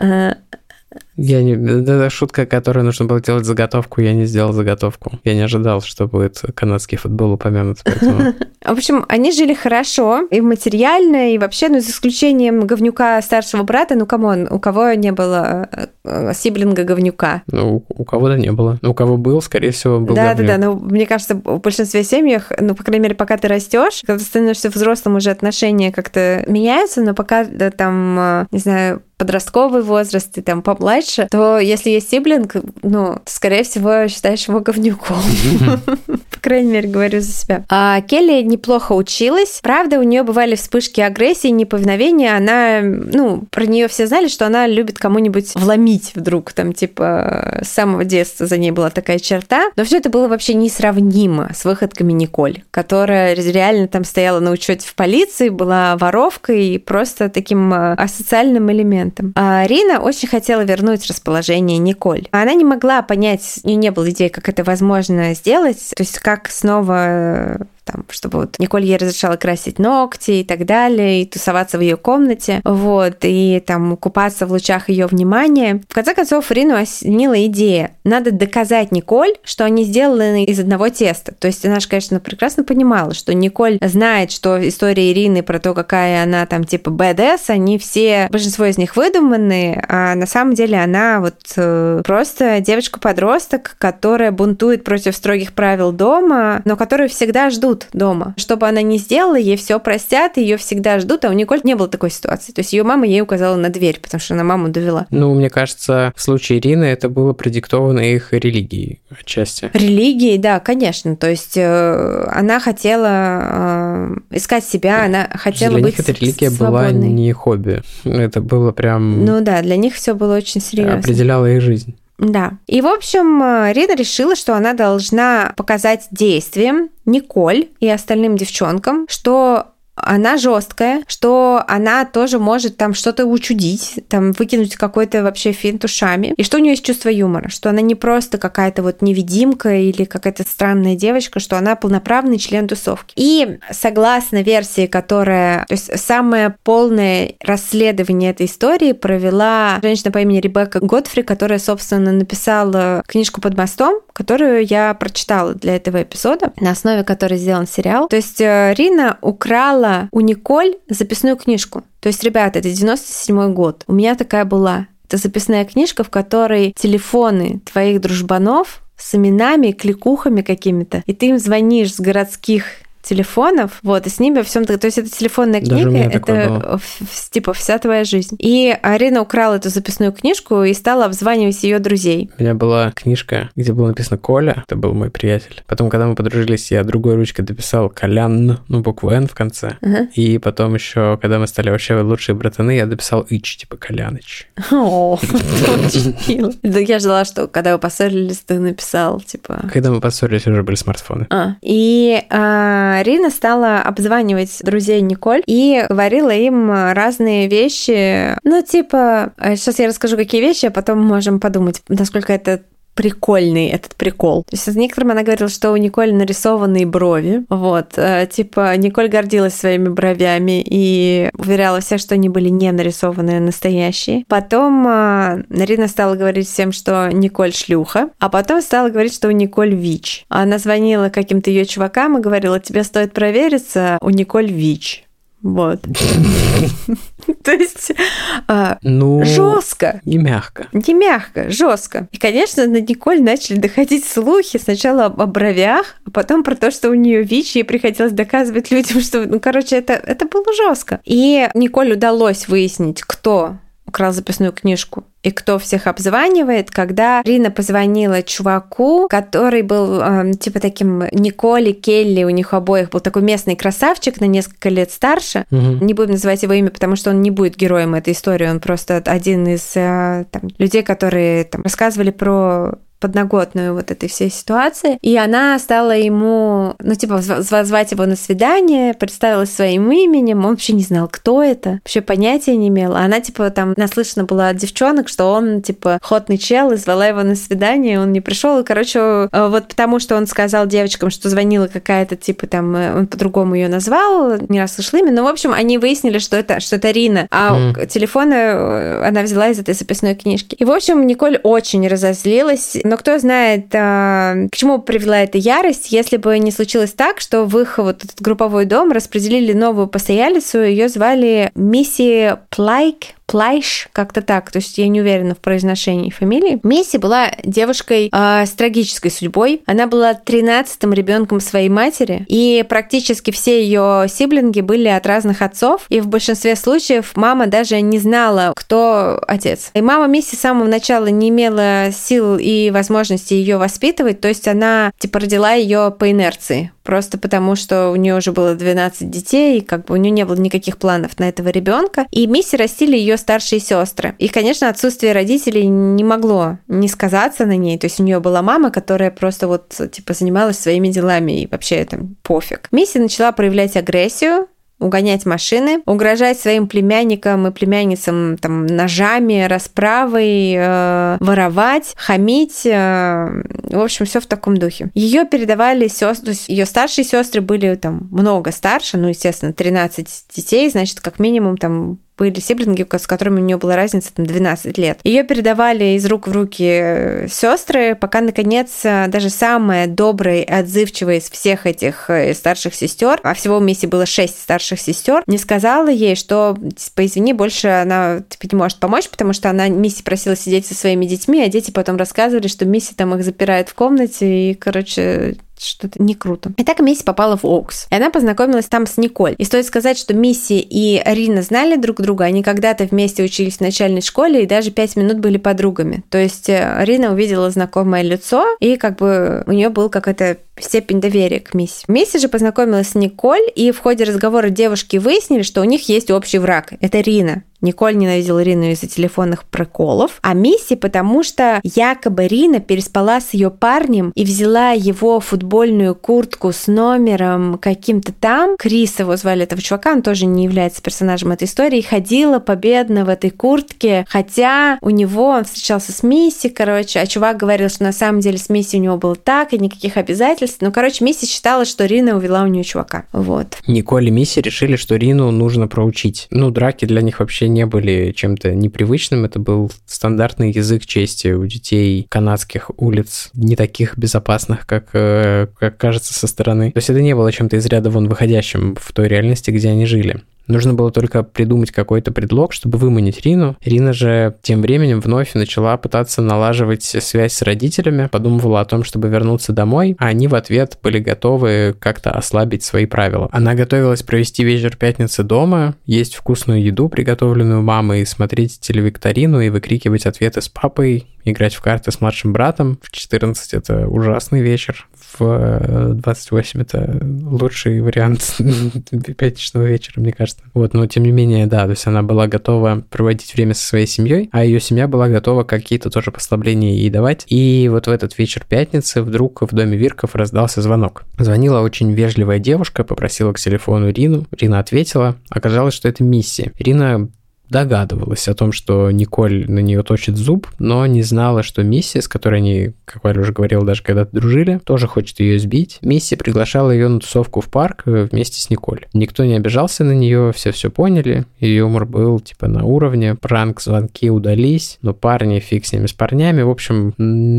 Я не... Это шутка, которую нужно было делать заготовку, я не сделал заготовку. Я не ожидал, что будет канадский футбол упомянут, поэтому... В общем, они жили хорошо, и материально, и вообще, ну, за исключением говнюка старшего брата, ну, камон, у кого не было сиблинга говнюка? Ну, у кого-то не было. У кого был, скорее всего, был да, говнюк. Да, да, ну, мне кажется, в большинстве семьях, ну, по крайней мере, пока ты растешь, когда ты становишься взрослым, уже отношения как-то меняются, но пока да, там, не знаю, подростковый возраст и там помладше, то если есть сиблинг, ну, скорее всего, считаешь его говнюком. По крайней мере, говорю за себя. А Келли неплохо училась. Правда, у нее бывали вспышки агрессии, неповиновения. Она, ну, про нее все знали, что она любит кому-нибудь вломить вдруг. Там, типа, с самого детства за ней была такая черта. Но все это было вообще несравнимо с выходками Николь, которая реально там стояла на учете в полиции, была воровкой и просто таким асоциальным элементом. А Рина очень хотела вернуть расположение Николь. Она не могла понять, у нее не было идеи, как это возможно сделать, то есть как снова... Там, чтобы вот Николь ей разрешала красить ногти и так далее, и тусоваться в ее комнате, вот, и там купаться в лучах ее внимания. В конце концов, Рину осенила идея. Надо доказать Николь, что они сделаны из одного теста. То есть она же, конечно, прекрасно понимала, что Николь знает, что истории Ирины про то, какая она там типа бэдэс, они все, большинство из них выдуманные, а на самом деле она вот э, просто девочка-подросток, которая бунтует против строгих правил дома, но которую всегда ждут дома. Что бы она ни сделала, ей все простят, ее всегда ждут, а у Николь не было такой ситуации. То есть ее мама ей указала на дверь, потому что она маму довела. Ну, мне кажется, в случае Ирины это было продиктовано их религией отчасти. Религией, да, конечно. То есть э, она хотела э, искать себя, она хотела для быть них эта религия свободной. Была не хобби. Это было прям... Ну да, для них все было очень серьезно. Определяло их жизнь. Да. И, в общем, Рина решила, что она должна показать действием Николь и остальным девчонкам, что она жесткая, что она тоже может там что-то учудить, там выкинуть какой-то вообще финт ушами, и что у нее есть чувство юмора, что она не просто какая-то вот невидимка или какая-то странная девочка, что она полноправный член тусовки. И согласно версии, которая... То есть самое полное расследование этой истории провела женщина по имени Ребекка Годфри, которая, собственно, написала книжку «Под мостом», которую я прочитала для этого эпизода, на основе которой сделан сериал. То есть Рина украла у Николь записную книжку. То есть, ребята, это девяносто седьмой год. У меня такая была. Это записная книжка, в которой телефоны твоих дружбанов с именами, кликухами какими-то, и ты им звонишь с городских телефонов, вот, и с ними во всем. То есть это телефонная книга, это типа вся твоя жизнь. И Арина украла эту записную книжку и стала обзванивать ее друзей. У меня была книжка, где было написано Коля, это был мой приятель. Потом, когда мы подружились, я другой ручкой дописал Колян, ну, букву Н в конце. Uh-huh. И потом еще, когда мы стали вообще лучшие братаны, я дописал Ич, типа Коляныч. О, очень мило. Я ждала, что когда вы поссорились, ты написал, типа... Когда мы поссорились, уже были смартфоны. И Рина стала обзванивать друзей Николь и говорила им разные вещи. Ну, типа, сейчас я расскажу, какие вещи, а потом можем подумать, насколько это прикольный этот прикол. То есть с некоторым она говорила, что у Николь нарисованные брови. Вот. Типа, Николь гордилась своими бровями и уверяла всех, что они были не нарисованные, а настоящие. Потом Рина стала говорить всем, что Николь шлюха, а потом стала говорить, что у Николь ВИЧ. Она звонила каким-то ее чувакам и говорила, тебе стоит провериться, у Николь ВИЧ. Вот. То есть ну, жестко. Не мягко. Не мягко, жестко. И, конечно, на Николь начали доходить слухи сначала о бровях, а потом про то, что у нее ВИЧ, ей приходилось доказывать людям, что, ну, короче, это, это было жестко. И Николь удалось выяснить, кто украл записную книжку и кто всех обзванивает, когда Рина позвонила чуваку, который был э, типа таким Николь и Келли, у них обоих был такой местный красавчик на несколько лет старше. Угу. Не будем называть его имя, потому что он не будет героем этой истории, он просто один из э, там, людей, которые там, рассказывали про подноготную вот этой всей ситуации. И она стала ему, ну, типа, звать его на свидание, представилась своим именем, он вообще не знал, кто это, вообще понятия не имел. А она, типа, там наслышана была от девчонок, что он, типа, хотный чел, и звала его на свидание, он не пришел. И, короче, вот потому что он сказал девочкам, что звонила какая-то, типа, там, он по-другому ее назвал, не раз слышал имя. Но, в общем, они выяснили, что это, что это Рина. А mm. телефон она взяла из этой записной книжки. И, в общем, Николь очень разозлилась. Но кто знает, к чему привела эта ярость, если бы не случилось так, что в их вот этот групповой дом распределили новую постоялицу, ее звали Мисси Плайк, Плайш, как-то так, то есть я не уверена в произношении фамилии. Мисси была девушкой э, с трагической судьбой. Она была тринадцатым ребенком своей матери, и практически все ее сиблинги были от разных отцов, и в большинстве случаев мама даже не знала, кто отец. И мама Мисси с самого начала не имела сил и возможности ее воспитывать, то есть она типа родила ее по инерции. Просто потому, что у нее уже было двенадцать детей, и как бы у нее не было никаких планов на этого ребенка. И Мисси растили ее старшие сестры. И, конечно, отсутствие родителей не могло не сказаться на ней. То есть у нее была мама, которая просто вот типа занималась своими делами и вообще там пофиг. Мисси начала проявлять агрессию, угонять машины, угрожать своим племянникам и племянницам там, ножами, расправой, э, воровать, хамить. Э, в общем, все в таком духе. Ее передавали сестры, ее старшие сестры были там много старше, ну, естественно, тринадцать детей, значит, как минимум там были сиблинги, с которыми у нее была разница там, двенадцать лет. Ее передавали из рук в руки сестры, пока, наконец, даже самая добрая и отзывчивая из всех этих старших сестер, а всего в Мисси было шесть старших сестер, не сказала ей, что, типа, извини, больше она типа, не может помочь, потому что она Мисси просила сидеть со своими детьми, а дети потом рассказывали, что Мисси там их запирает в комнате, и, короче, что-то не круто. И так Мисси попала в Оукс. И она познакомилась там с Николь. И стоит сказать, что Мисси и Рина знали друг друга. Они когда-то вместе учились в начальной школе и даже пять минут были подругами. То есть Рина увидела знакомое лицо, и как бы у нее был какой-то степень доверия к Мисси. Мисси же познакомилась с Николь, и в ходе разговора девушки выяснили, что у них есть общий враг. Это Рина. Николь ненавидела Рину из-за телефонных проколов, а Мисси потому, что якобы Рина переспала с ее парнем и взяла его футбольную куртку с номером каким-то там. Крис его звали, этого чувака, он тоже не является персонажем этой истории, и ходила победно в этой куртке, хотя у него он встречался с Мисси, короче, а чувак говорил, что на самом деле с Мисси у него было так, и никаких обязательств. Ну, короче, Мисси считала, что Рина увела у нее чувака. Вот. Николь и Мисси решили, что Рину нужно проучить. Ну, драки для них вообще не были чем-то непривычным, это был стандартный язык чести у детей канадских улиц, не таких безопасных, как, как кажется со стороны. То есть это не было чем-то из ряда вон выходящим в той реальности, где они жили. Нужно было только придумать какой-то предлог, чтобы выманить Рину. Рина же тем временем вновь начала пытаться налаживать связь с родителями, подумывала о том, чтобы вернуться домой, а они в ответ были готовы как-то ослабить свои правила. Она готовилась провести вечер пятницы дома, есть вкусную еду, приготовленную мамой, смотреть телевикторину и выкрикивать ответы с папой, играть в карты с младшим братом. В четырнадцать это ужасный вечер, в двадцать восемь это лучший вариант пятничного вечера, мне кажется. Вот, но тем не менее, да, то есть она была готова проводить время со своей семьей, а ее семья была готова какие-то тоже послабления ей давать. И вот в этот вечер пятницы вдруг в доме Вирков раздался звонок. Звонила очень вежливая девушка, попросила к телефону Рину. Рина ответила. Оказалось, что это Мисси. Рина догадывалась о том, что Николь на нее точит зуб, но не знала, что Мисси, с которой они, как Валя уже говорила, даже когда-то дружили, тоже хочет ее сбить. Мисси приглашала ее на тусовку в парк вместе с Николь. Никто не обижался на нее, все все поняли, ее юмор был типа на уровне, пранк, звонки удались, но парни, фиг с ними с парнями, в общем,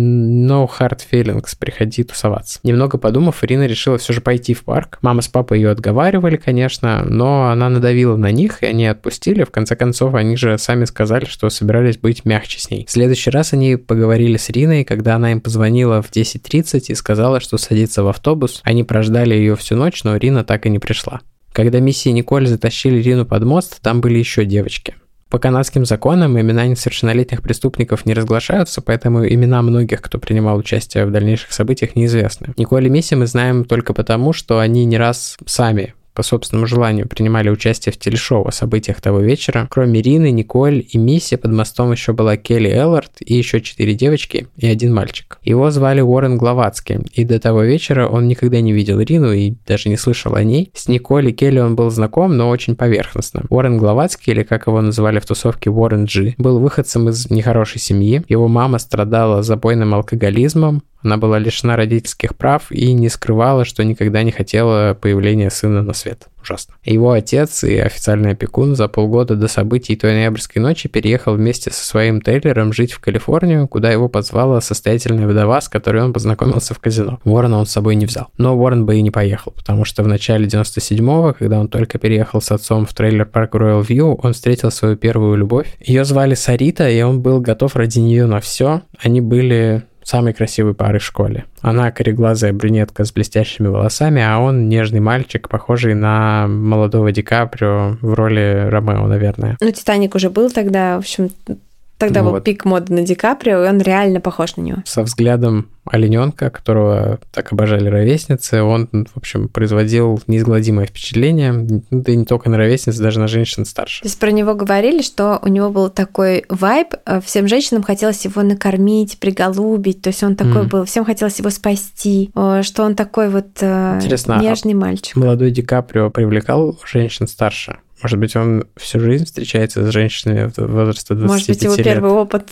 no hard feelings, приходи тусоваться. Немного подумав, Ирина решила все же пойти в парк. Мама с папой ее отговаривали, конечно, но она надавила на них, и они отпустили, в конце концов, они же сами сказали, что собирались быть мягче с ней. В следующий раз они поговорили с Риной, когда она им позвонила в десять тридцать и сказала, что садится в автобус. Они прождали ее всю ночь, но Рина так и не пришла. Когда Мисси и Николь затащили Рину под мост, там были еще девочки. По канадским законам имена несовершеннолетних преступников не разглашаются, поэтому имена многих, кто принимал участие в дальнейших событиях, неизвестны. Николь и Мисси мы знаем только потому, что они не раз сами по собственному желанию принимали участие в телешоу о событиях того вечера. Кроме Рины, Николь и Мисси, под мостом еще была Келли Эллард и еще четыре девочки и один мальчик. Его звали Уоррен Гловацкий, и до того вечера он никогда не видел Рину и даже не слышал о ней. С Николь и Келли он был знаком, но очень поверхностно. Уоррен Гловацкий, или как его называли в тусовке Уоррен Джи, был выходцем из нехорошей семьи. Его мама страдала запойным алкоголизмом, она была лишена родительских прав и не скрывала, что никогда не хотела появления сына на свет. Ужасно. Его отец и официальный опекун за полгода до событий той ноябрьской ночи переехал вместе со своим Тейлером жить в Калифорнию, куда его позвала состоятельная вдова, с которой он познакомился в казино. Уоррена он с собой не взял. Но Уоррен бы и не поехал, потому что в начале девяносто седьмого, когда он только переехал с отцом в трейлер-парк Royal View, он встретил свою первую любовь. Ее звали Сарита, и он был готов ради нее на все. Они были самой красивой парой в школе. Она кореглазая брюнетка с блестящими волосами, а он нежный мальчик, похожий на молодого Ди Каприо в роли Ромео, наверное. Ну, «Титаник» уже был тогда, в общем, тогда ну был вот. Пик моды на Ди Каприо, и он реально похож на него. Со взглядом олененка, которого так обожали ровесницы, он, в общем, производил неизгладимое впечатление, да и не только на ровесниц, даже на женщин старше. То есть про него говорили, что у него был такой вайб, всем женщинам хотелось его накормить, приголубить, то есть он такой mm. был, всем хотелось его спасти, что он такой вот Интересно, нежный а мальчик. Молодой Ди Каприо привлекал женщин старше? Может быть, он всю жизнь встречается с женщинами возраста двадцати пяти лет? Может быть, его первый опыт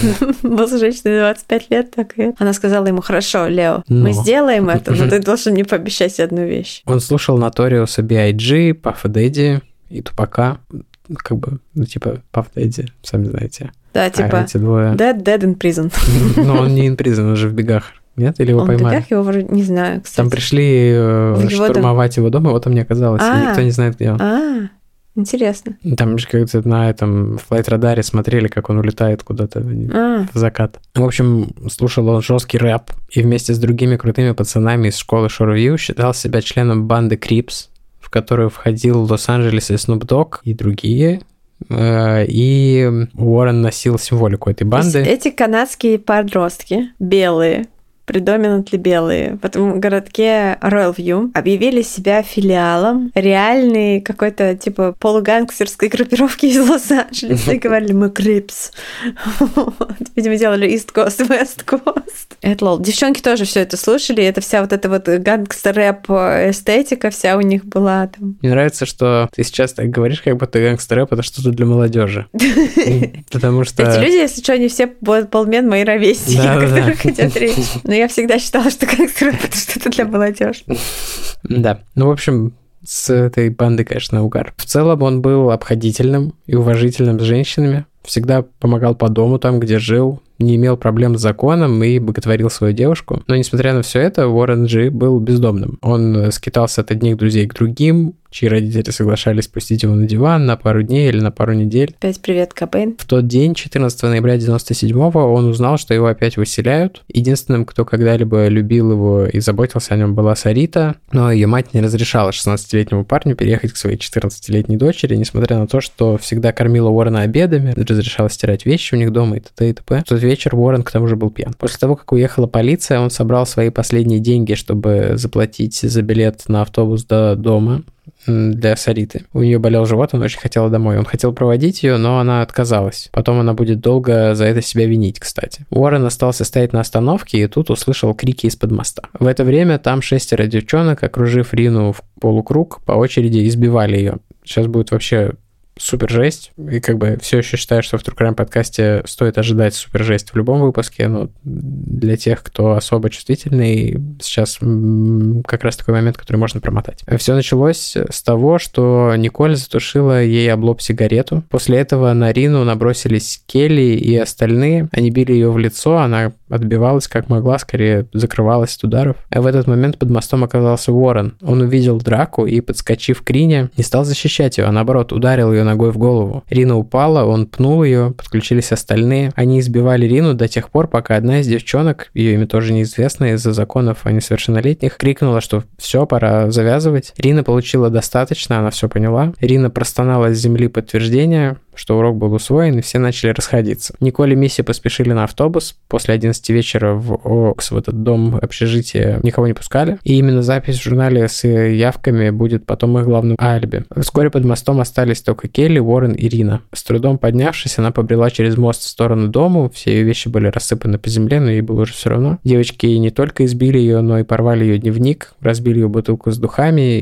был с женщиной двадцать пять лет. Она сказала ему: хорошо, Лео, мы сделаем это, но ты должен мне пообещать одну вещь. Он слушал Notorious би ай джи, Паффа Дэдди и Тупака. Как бы, ну, типа, Пафф Дэдди, сами знаете. Да, типа, dead, dead in prison. Но он не in prison, он же в бегах. Нет? Или его он поймали? Он в бегах, его вроде не знаю, кстати. Там пришли в штурмовать его дом, его там не оказалось, и никто не знает, где он. А, интересно. Там же как-то на этом флайт-радаре смотрели, как он улетает куда-то а. в закат. В общем, слушал он жесткий рэп, и вместе с другими крутыми пацанами из школы Шоу-Вью считал себя членом банды Крипс, в которую входил Лос-Анджелес и Snoop Dogg и другие. И Уоррен носил символику этой банды. Эти канадские подростки, белые, predominantly белые. В этом городке Royal-View объявили себя филиалом реальной какой-то типа полугангстерской группировки из Лос-Анджелеса и говорили: мы Крипс. Видимо, делали East Coast, West Coast. Это лол. Девчонки тоже все это слушали, это вся вот эта вот гангстер-рэп эстетика вся у них была там. Мне нравится, что ты сейчас так говоришь, как будто гангстер-рэп — это что-то для молодежи. Потому что... Эти люди, если что, они все полмен мои ровесники, о которых идет речь. Но я всегда считала, что гангстер-рэп — это что-то для молодежи. Да. Ну, в общем, с этой бандой, конечно, угар. В целом он был обходительным и уважительным с женщинами, всегда помогал по дому там, где жил, не имел проблем с законом и боготворил свою девушку. Но, несмотря на все это, Уоррен Джи был бездомным. Он скитался от одних друзей к другим, чьи родители соглашались пустить его на диван на пару дней или на пару недель. Опять привет, Кобейн. В тот день, четырнадцатого ноября девяносто седьмого, он узнал, что его опять выселяют. Единственным, кто когда-либо любил его и заботился о нем, была Сарита, но ее мать не разрешала шестнадцатилетнему парню переехать к своей четырнадцатилетней дочери, несмотря на то, что всегда кормила Уоррена обедами, разрешала стирать вещи у них дома и т.д. и т.п. В тот вечер Уоррен к тому же был пьян. После того, как уехала полиция, он собрал свои последние деньги, чтобы заплатить за билет на автобус до дома для Сариты. У нее болел живот, она очень хотела домой. Он хотел проводить ее, но она отказалась. Потом она будет долго за это себя винить, кстати. Уоррен остался стоять на остановке и тут услышал крики из-под моста. В это время там шестеро девчонок, окружив Рину в полукруг, по очереди избивали ее. Сейчас будет вообще супер жесть, и как бы все еще считаю, что в True Crime подкасте стоит ожидать супер жесть в любом выпуске, но для тех, кто особо чувствительный, сейчас как раз такой момент, который можно промотать. Все началось с того, что Николь затушила ей об лоб сигарету. После этого на Рину набросились Келли и остальные. Они били ее в лицо, она отбивалась как могла, скорее закрывалась от ударов. А в этот момент под мостом оказался Уоррен. Он увидел драку и, подскочив к Рине, не стал защищать ее, а наоборот ударил ее ногой в голову. Рина упала, он пнул ее, подключились остальные. Они избивали Рину до тех пор, пока одна из девчонок, ее имя тоже неизвестно из-за законов о несовершеннолетних, крикнула, что все, пора завязывать. Рина получила достаточно, она все поняла. Рина простонала с земли подтверждение, что урок был усвоен, и все начали расходиться. Николь и Мисси поспешили на автобус. После одиннадцати вечера в Окс, в этот дом общежития, никого не пускали. И именно запись в журнале с явками будет потом их главным алиби. Вскоре под мостом остались только Келли, Уоррен и Рина. С трудом поднявшись, она побрела через мост в сторону дома. Все ее вещи были рассыпаны по земле, но ей было уже все равно. Девочки не только избили ее, но и порвали ее дневник, разбили ее бутылку с духами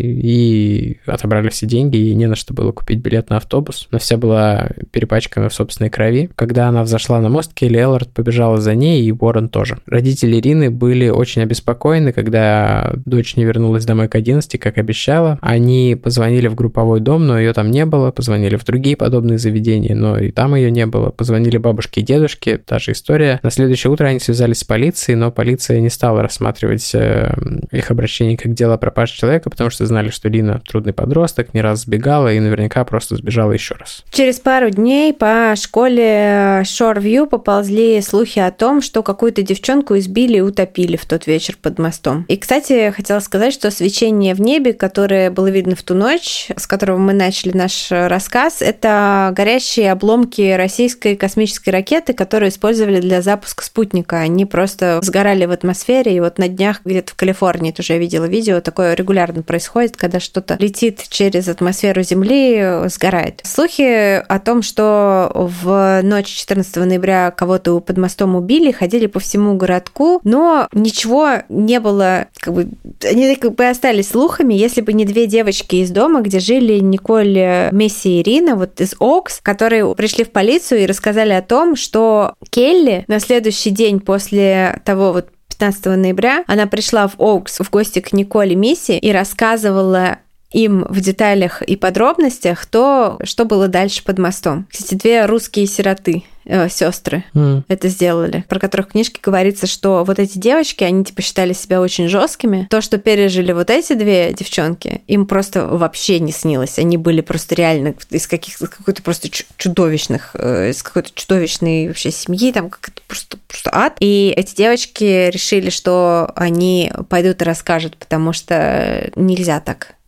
и отобрали все деньги. Ей не на что было купить билет на автобус. Но вся была перепачкана в собственной крови. Когда она взошла на мост, Келли Эллард побежала за ней, и Уоррен тоже. Родители Рины были очень обеспокоены, когда дочь не вернулась домой к одиннадцати, как обещала. Они позвонили в групповой дом, но ее там не было. Позвонили в другие подобные заведения, но и там ее не было. Позвонили бабушке и дедушке, та же история. На следующее утро они связались с полицией, но полиция не стала рассматривать э, их обращение как дело пропажи человека, потому что знали, что Рина трудный подросток, не раз сбегала и наверняка просто сбежала еще раз. Через пару пару дней по школе Шорвью поползли слухи о том, что какую-то девчонку избили и утопили в тот вечер под мостом. И, кстати, хотела сказать, что свечение в небе, которое было видно в ту ночь, с которого мы начали наш рассказ, это горящие обломки российской космической ракеты, которые использовали для запуска спутника. Они просто сгорали в атмосфере, и вот на днях где-то в Калифорнии тоже я видела видео, такое регулярно происходит, когда что-то летит через атмосферу Земли, сгорает. Слухи о том, что в ночь четырнадцатого ноября кого-то под мостом убили, ходили по всему городку, но ничего не было, как бы, они как бы остались слухами, если бы не две девочки из дома, где жили Николь, Мисси и Рина, вот из Окс, которые пришли в полицию и рассказали о том, что Келли на следующий день после того вот пятнадцатого ноября, она пришла в Окс в гости к Николь и Мисси и рассказывала им в деталях и подробностях то, что было дальше под мостом. Кстати, две русские сироты, э, сестры mm. это сделали, про которых в книжке говорится, что вот эти девочки, они типа считали себя очень жесткими. То, что пережили вот эти две девчонки, им просто вообще не снилось. Они были просто реально из каких-то какой-то просто чудовищных, э, из какой-то чудовищной вообще семьи, там как-то просто, просто ад. И эти девочки решили, что они пойдут и расскажут, потому что нельзя так.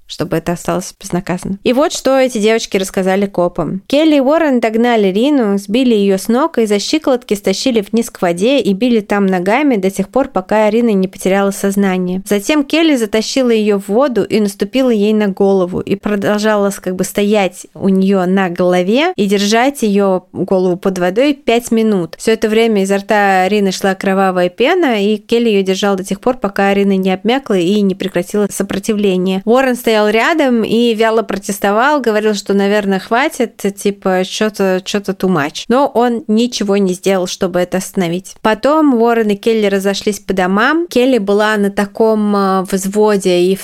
чтобы это осталось безнаказанно. И вот что эти девочки рассказали копам. Келли и Уоррен догнали Рину, сбили ее с ног и за щиколотки стащили вниз к воде и били там ногами до тех пор, пока Рина не потеряла сознание. Затем Келли затащила ее в воду и наступила ей на голову и продолжала как бы стоять у нее на голове и держать ее голову под водой пять минут. Все это время изо рта Рины шла кровавая пена, и Келли ее держал до тех пор, пока Рина не обмякла и не прекратила сопротивление. Уоррен стоял рядом и вяло протестовал, говорил, что, наверное, хватит, типа, что-то что-то too much. Но он ничего не сделал, чтобы это остановить. Потом Уоррен и Келли разошлись по домам. Келли была на таком взводе и в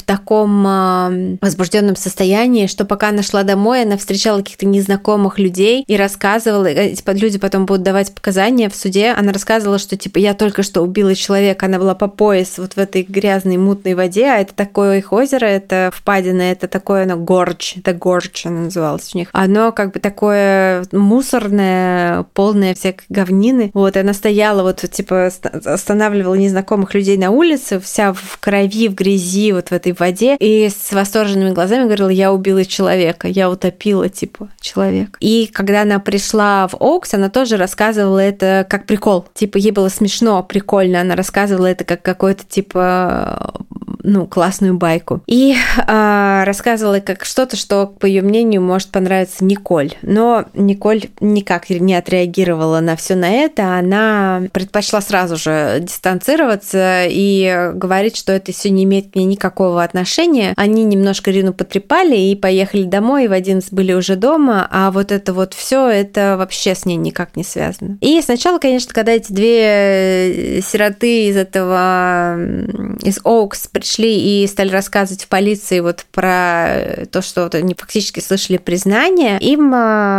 таком возбужденном состоянии, что пока она шла домой, она встречала каких-то незнакомых людей и рассказывала, эти люди потом будут давать показания в суде, она рассказывала, что, типа, я только что убила человека, она была по пояс вот в этой грязной мутной воде, а это такое их озеро, это впадина, это такое, оно горч, это горч, оно называлось у них. Оно как бы такое мусорное, полное всякой говнины. Вот, она стояла, вот, типа, останавливала незнакомых людей на улице, вся в крови, в грязи, вот в этой воде, и с восторженными глазами говорила, я убила человека, я утопила, типа, человека. И когда она пришла в Оукс, она тоже рассказывала это как прикол. Типа, ей было смешно, прикольно, она рассказывала это как какой-то, типа, ну, классную байку. И э, рассказывала как что-то, что, по ее мнению, может понравиться Николь. Но Николь никак не отреагировала на все на это. Она предпочла сразу же дистанцироваться и говорить, что это все не имеет к ней никакого отношения. Они немножко Рину потрепали и поехали домой, и в одиннадцать были уже дома, а вот это вот все это вообще с ней никак не связано. И сначала, конечно, когда эти две сироты из этого, из Оукс пришли и стали рассказывать в полиции вот про то, что вот они фактически слышали признание, им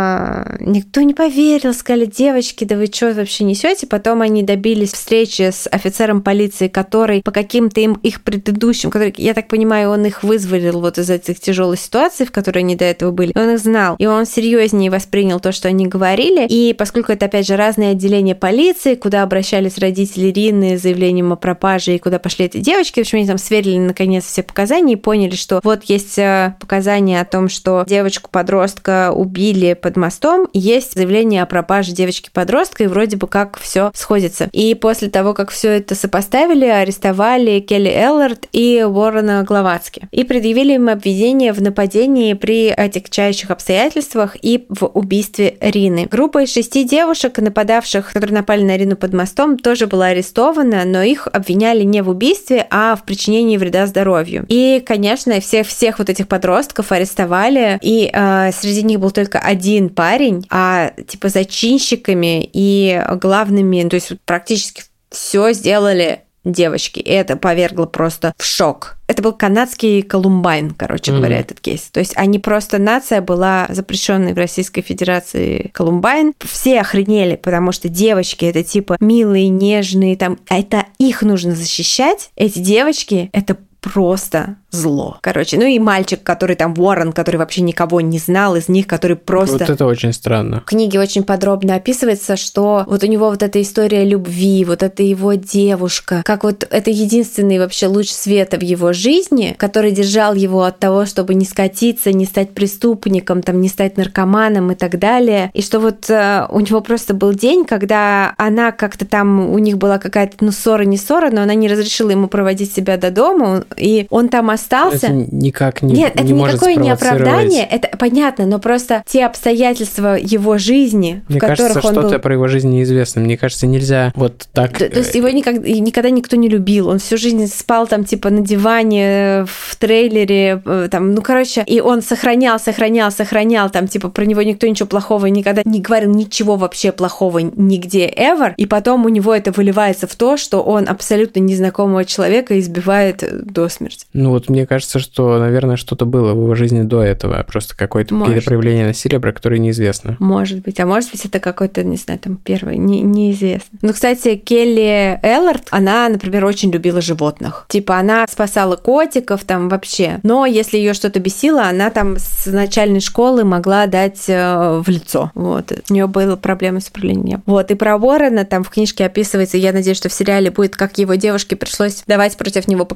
а, никто не поверил, сказали, девочки, да вы что вообще несете? Потом они добились встречи с офицером полиции, который по каким-то им их предыдущим, который, я так понимаю, он их вызволил вот из этих тяжелых ситуаций, в которой они до этого были, он их знал, и он серьезнее воспринял то, что они говорили, и поскольку это, опять же, разные отделения полиции, куда обращались родители Рины с заявлением о пропаже, и куда пошли эти девочки, в общем, они там сверили наконец все показания и поняли, что вот есть показания о том, что девочку-подростка убили под мостом, и есть заявление о пропаже девочки-подростка, и вроде бы как все сходится. И после того, как все это сопоставили, арестовали Келли Эллард и Уоррена Гловацки и предъявили им обвинение в нападении при отягчающих обстоятельствах и в убийстве Рины. Группа из шести девушек, нападавших, которые напали на Рину под мостом, тоже была арестована, но их обвиняли не в убийстве, а в причинении вреда здоровью. И, конечно, всех, всех вот этих подростков арестовали, и э, среди них был только один парень, а типа зачинщиками и главными, то есть практически все сделали девочки. И это повергло просто в шок. Это был канадский Колумбайн, короче mm-hmm. говоря, этот кейс. То есть они просто, нация была запрещенной в Российской Федерации Колумбайн. Все охренели, потому что девочки это типа милые, нежные, там, а это их нужно защищать. Эти девочки это просто зло. Короче, ну и мальчик, который там Уоррен, который вообще никого не знал из них, который просто... Вот это очень странно. В книге очень подробно описывается, что вот у него вот эта история любви, вот это его девушка, как вот это единственный вообще луч света в его жизни, который держал его от того, чтобы не скатиться, не стать преступником, там, не стать наркоманом и так далее. И что вот э, у него просто был день, когда она как-то там, у них была какая-то, ну, ссора, не ссора, но она не разрешила ему проводить себя до дома, и он там остался. Это никак не Нет, не это может никакое не оправдание, это понятно, но просто те обстоятельства его жизни, Мне в которых кажется, он что-то был... про его жизнь неизвестно. Мне кажется, нельзя вот так... То, то есть его никогда, никогда никто не любил. Он всю жизнь спал там типа на диване, в трейлере, там, ну, короче, и он сохранял, сохранял, сохранял, там, типа, про него никто ничего плохого никогда не говорил, ничего вообще плохого нигде ever, и потом у него это выливается в то, что он абсолютно незнакомого человека избивает до смерти. Ну вот мне кажется, что, наверное, что-то было в его жизни до этого, просто какое-то какие-то проявления насилия, про которые неизвестно. Может быть, а может быть это какой-то, не знаю, там первый, не, неизвестно. Ну, кстати, Келли Эллард, она, например, очень любила животных. Типа она спасала котиков там вообще, но если ее что-то бесило, она там с начальной школы могла дать э, в лицо. Вот. У нее были проблемы с управлением. Вот. И про Уоррена там в книжке описывается, я надеюсь, что в сериале будет, как его девушке пришлось давать против него показания,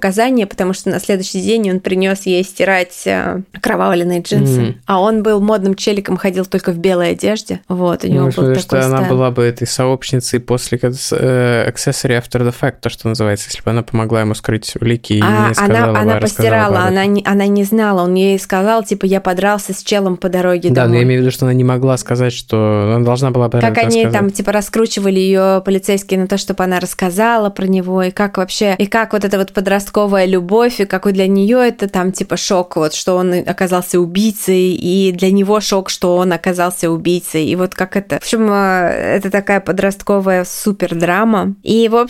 потому что на следующий день он принес ей стирать окровавленные джинсы. Mm. А он был модным челиком, ходил только в белой одежде. Вот, у него ну, был такой что стайл. Она была бы этой сообщницей после э, accessory after the fact, то, что называется, если бы она помогла ему скрыть улики и а, не сказала она, бы, она постирала, она не, она не знала, он ей сказал, типа, я подрался с челом по дороге да, домой. Да, но я имею в виду, что она не могла сказать, что она должна была бы как они рассказать. Там, типа, раскручивали ее полицейские на то, чтобы она рассказала про него, и как вообще, и как вот эта вот подростковая любовь, и какой для нее это там, типа, шок, вот, что он оказался убийцей, и для него шок, что он оказался убийцей, и вот как это. В общем, это такая подростковая супер драма. И, в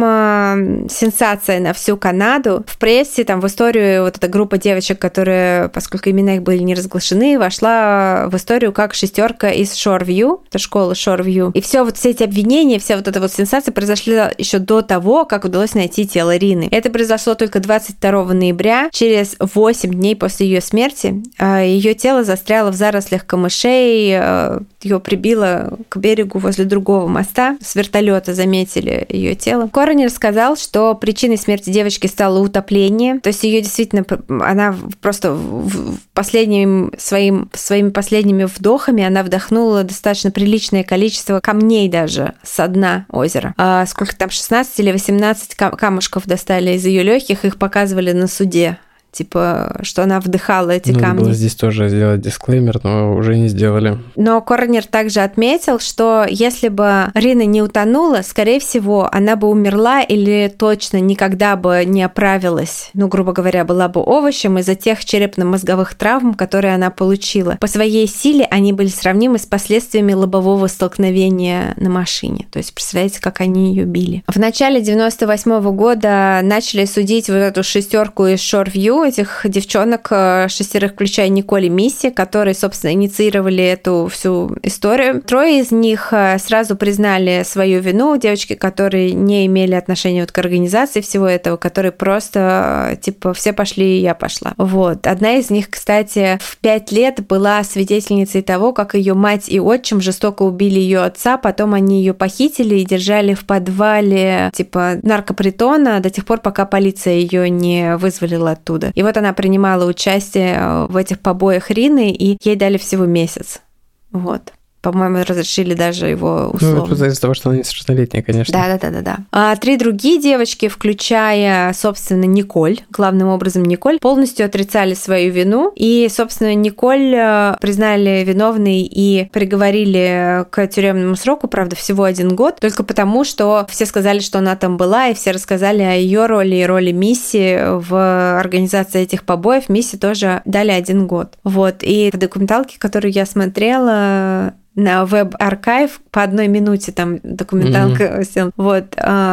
общем, сенсация на всю Канаду. В прессе, там, в историю вот эта группа девочек, которые, поскольку имена их были не разглашены, вошла в историю как шестерка из Шорвью, это школа Шорвью. И все вот все эти обвинения, вся вот эта вот сенсация произошли еще до того, как удалось найти тело Рины. Это произошло только двадцать второго ноября, через восемь дней после ее смерти. Ее тело застряло в зарослях камышей, ее прибило к берегу возле другого моста. С вертолета заметили ее тело. Коронер сказал, что причиной смерти девочки стало утопление. То есть ее действительно, она просто в последним своим, своими последними вдохами она вдохнула достаточно приличное количество камней даже со дна озера. А сколько там, шестнадцать или восемнадцать камушков достали из ее легких, их показывали на суде. Типа, что она вдыхала эти Надо камни. было здесь тоже сделать дисклеймер, но уже не сделали. Но коронер также отметил, что если бы Рина не утонула, скорее всего, она бы умерла или точно никогда бы не оправилась. Ну, грубо говоря, была бы овощем из-за тех черепно-мозговых травм, которые она получила. По своей силе они были сравнимы с последствиями лобового столкновения на машине. То есть, представляете, как они ее били. В начале девяносто восьмого года начали судить вот эту шестерку из Шорвью, этих девчонок, шестерых, включая Николь и Мисси, которые, собственно, инициировали эту всю историю. Трое из них сразу признали свою вину, девочки, которые не имели отношения вот к организации всего этого, которые просто, типа, все пошли, и я пошла. Вот. Одна из них, кстати, в пять лет была свидетельницей того, как ее мать и отчим жестоко убили ее отца, потом они ее похитили и держали в подвале, типа, наркопритона до тех пор, пока полиция ее не вызволила оттуда. И вот она принимала участие в этих побоях Рины, и ей дали всего месяц. Вот. По-моему, разрешили даже его условно. Ну, это из-за того, что она несовершеннолетняя, конечно. Да-да-да-да. А три другие девочки, включая, собственно, Николь, главным образом Николь, полностью отрицали свою вину. И, собственно, Николь признали виновной и приговорили к тюремному сроку, правда, всего один год, только потому, что все сказали, что она там была, и все рассказали о ее роли и роли Мисси в организации этих побоев. Мисси тоже дали один год. Вот. И в документалке, которую я смотрела, на Web-Archive по одной минуте там документалка mm-hmm. Вот.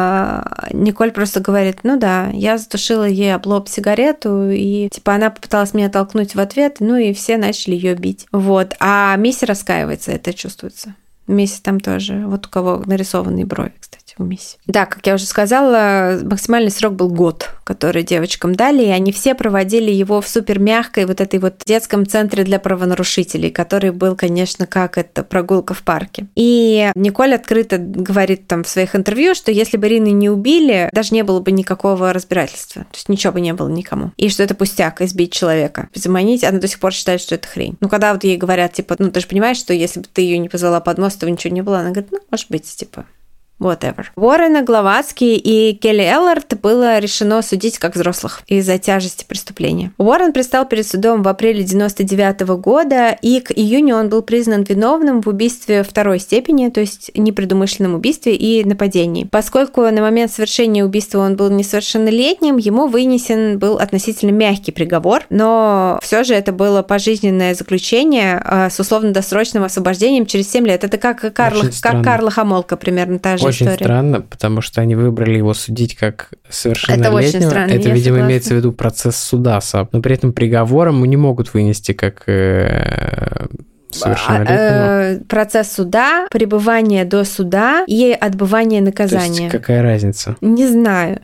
А Николь просто говорит, ну да, я затушила ей об лоб сигарету, и типа она попыталась меня толкнуть в ответ, ну и все начали ее бить. Вот. А Мисси раскаивается, это чувствуется. Мисси там тоже, вот у кого нарисованные брови, кстати. У Мисси. Да, как я уже сказала, максимальный срок был год, который девочкам дали, и они все проводили его в супер мягкой вот этой вот детском центре для правонарушителей, который был, конечно, как это, прогулка в парке. И Николь открыто говорит там в своих интервью, что если бы Рину не убили, даже не было бы никакого разбирательства, то есть ничего бы не было никому. И что это пустяк, избить человека, заманить, она до сих пор считает, что это хрень. Ну, когда вот ей говорят, типа, ну, ты же понимаешь, что если бы ты ее не позвала под мост, то ничего не было, она говорит, ну, может быть, типа... Whatever. Уоррена Гловацки и Келли Эллард было решено судить как взрослых из-за тяжести преступления. Уоррен предстал перед судом в апреле девяносто девятого года, и к июню он был признан виновным в убийстве второй степени, то есть непредумышленном убийстве и нападении. Поскольку на момент совершения убийства он был несовершеннолетним, ему вынесен был относительно мягкий приговор, но все же это было пожизненное заключение с условно-досрочным освобождением через семь лет. Это как Карла, как Карла Хамолка, примерно та же Очень история. Странно, потому что они выбрали его судить как совершеннолетнего. Это очень странно, Это, я видимо, согласна. имеется в виду процесс суда сам. Но при этом приговором ему не могут вынести как... Э, Совершеннолетнему. Процесс суда, пребывание до суда и отбывание наказания. То есть какая разница? Не знаю,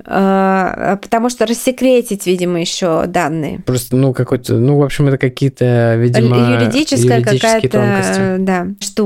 потому что рассекретить, видимо, еще данные. Просто, ну, какой-то, ну, в общем, это какие-то, видимо, юридическая какая-то тонкости. Да,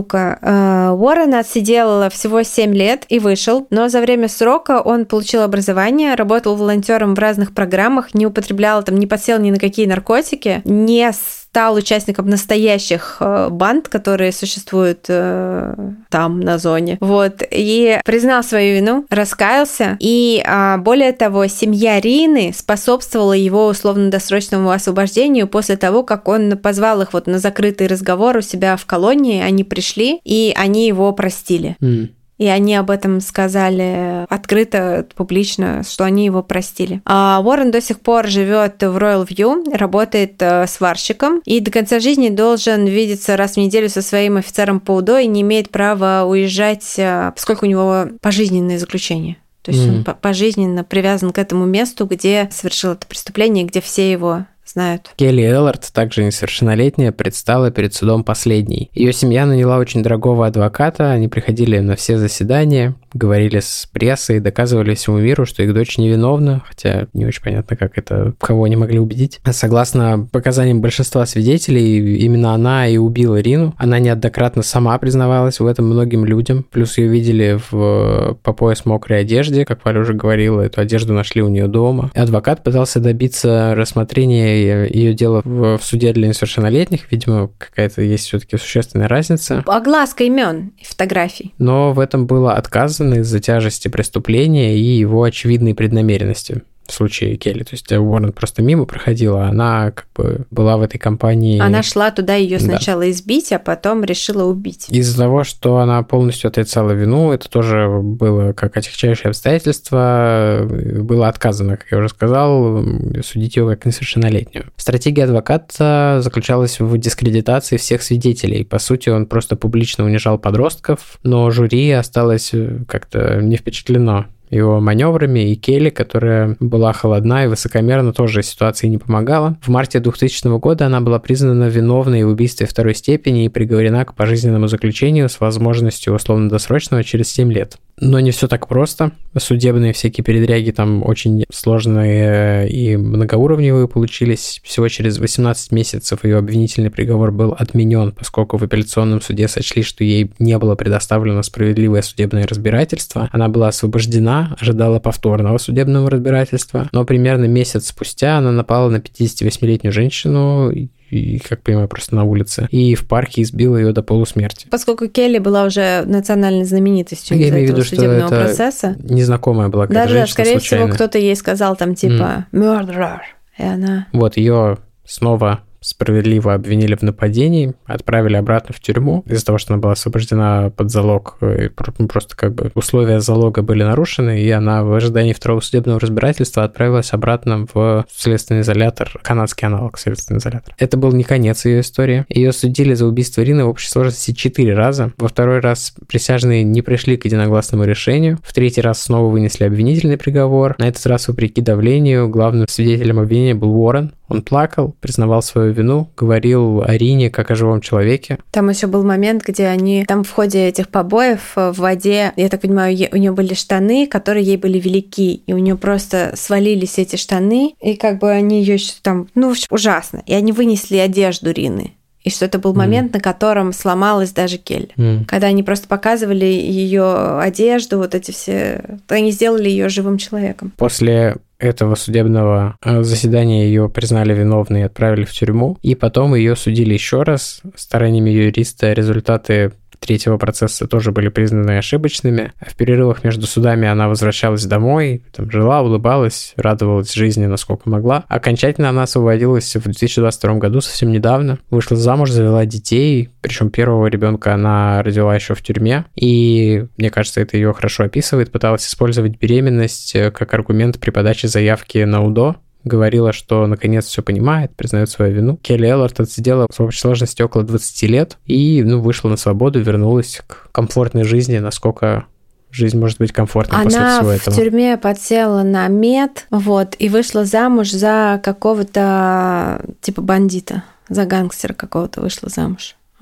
штука. Уоррен отсидел всего семь лет и вышел, но за время срока он получил образование, работал волонтером в разных программах, не употреблял там, не подсел ни на какие наркотики, не стал участником настоящих банд, которые существуют э, там, на зоне. Вот. И признал свою вину, раскаялся. И э, более того, семья Рины способствовала его условно-досрочному освобождению после того, как он позвал их вот на закрытый разговор у себя в колонии. Они пришли, и они его простили. Mm. И они об этом сказали открыто, публично, что они его простили. А Уоррен до сих пор живет в Royal View, работает сварщиком, и до конца жизни должен видеться раз в неделю со своим офицером по УДО и не имеет права уезжать, поскольку у него пожизненное заключение. То есть mm-hmm. он пожизненно привязан к этому месту, где совершил это преступление, где все его знают. Келли Эллард, также несовершеннолетняя, предстала перед судом последней. Ее семья наняла очень дорогого адвоката, они приходили на все заседания, говорили с прессой, доказывали всему миру, что их дочь невиновна, хотя не очень понятно, как это, кого они могли убедить. Согласно показаниям большинства свидетелей, именно она и убила Рину. Она неоднократно сама признавалась в этом многим людям, плюс ее видели в, по пояс мокрой одежде, как Валя уже говорила, эту одежду нашли у нее дома. И адвокат пытался добиться рассмотрения ее дело в суде для несовершеннолетних, видимо, какая-то есть все-таки существенная разница. Огласка имен и фотографий. Но в этом было отказано из-за тяжести преступления и его очевидной преднамеренности. В случае Келли. То есть Уоррен просто мимо проходила, а она как бы была в этой компании. Она шла туда ее сначала да. избить, а потом решила убить. Из-за того, что она полностью отрицала вину, это тоже было как отягчающее обстоятельство, было отказано, как я уже сказал, судить ее как несовершеннолетнюю. Стратегия адвоката заключалась в дискредитации всех свидетелей. По сути, он просто публично унижал подростков, но жюри осталось как-то не впечатлено его маневрами, и Келли, которая была холодна и высокомерна, тоже ситуации не помогала. В марте двухтысячного года она была признана виновной в убийстве второй степени и приговорена к пожизненному заключению с возможностью условно-досрочного через семь лет. Но не все так просто. Судебные всякие передряги там очень сложные и многоуровневые получились. Всего через восемнадцать месяцев ее обвинительный приговор был отменен, поскольку в апелляционном суде сочли, что ей не было предоставлено справедливое судебное разбирательство. Она была освобождена, ожидала повторного судебного разбирательства, но примерно месяц спустя она напала на пятидесятивосьмилетнюю женщину, и, как понимаю, просто на улице, и в парке избила ее до полусмерти. Поскольку Келли была уже национальной знаменитостью из-за этого виду, судебного процесса. Незнакомая была какая-то даже, женщина скорее случайно. всего, кто-то ей сказал там типа mm. «murderer», и она... Вот, ее снова справедливо обвинили в нападении, отправили обратно в тюрьму из-за того, что она была освобождена под залог. Просто как бы условия залога были нарушены, и она в ожидании второго судебного разбирательства отправилась обратно в следственный изолятор, канадский аналог следственный изолятор. Это был не конец ее истории. Ее судили за убийство Рины в общей сложности четыре раза. Во второй раз присяжные не пришли к единогласному решению. В третий раз снова вынесли обвинительный приговор. На этот раз, вопреки давлению, главным свидетелем обвинения был Уоррен. Он плакал, признавал свою вину, говорил о Рине как о живом человеке. Там еще был момент, где они там в ходе этих побоев в воде, я так понимаю, у нее были штаны, которые ей были велики, и у нее просто свалились эти штаны, и как бы они ее там, ну, в общем, ужасно. И они вынесли одежду Рины. И что это был момент, mm. на котором сломалась даже Келли. Mm. Когда они просто показывали ее одежду, вот эти все... Они сделали ее живым человеком. После этого судебного заседания ее признали виновной и отправили в тюрьму. И потом ее судили еще раз стараниями юриста. Результаты третьего процесса тоже были признаны ошибочными. В перерывах между судами она возвращалась домой, там жила, улыбалась, радовалась жизни, насколько могла. Окончательно она освободилась в две тысячи двадцать втором году, совсем недавно. Вышла замуж, завела детей, причем первого ребенка она родила еще в тюрьме. И, мне кажется, это ее хорошо описывает. Пыталась использовать беременность как аргумент при подаче заявки на УДО. Говорила, что наконец все понимает, признает свою вину. Келли Эллард отсидела в общей сложности около двадцати лет и ну, вышла на свободу, вернулась к комфортной жизни, насколько жизнь может быть комфортной Она после всего этого. Она в тюрьме подсела на мед, вот, и вышла замуж за какого-то типа бандита, за гангстера какого-то вышла замуж.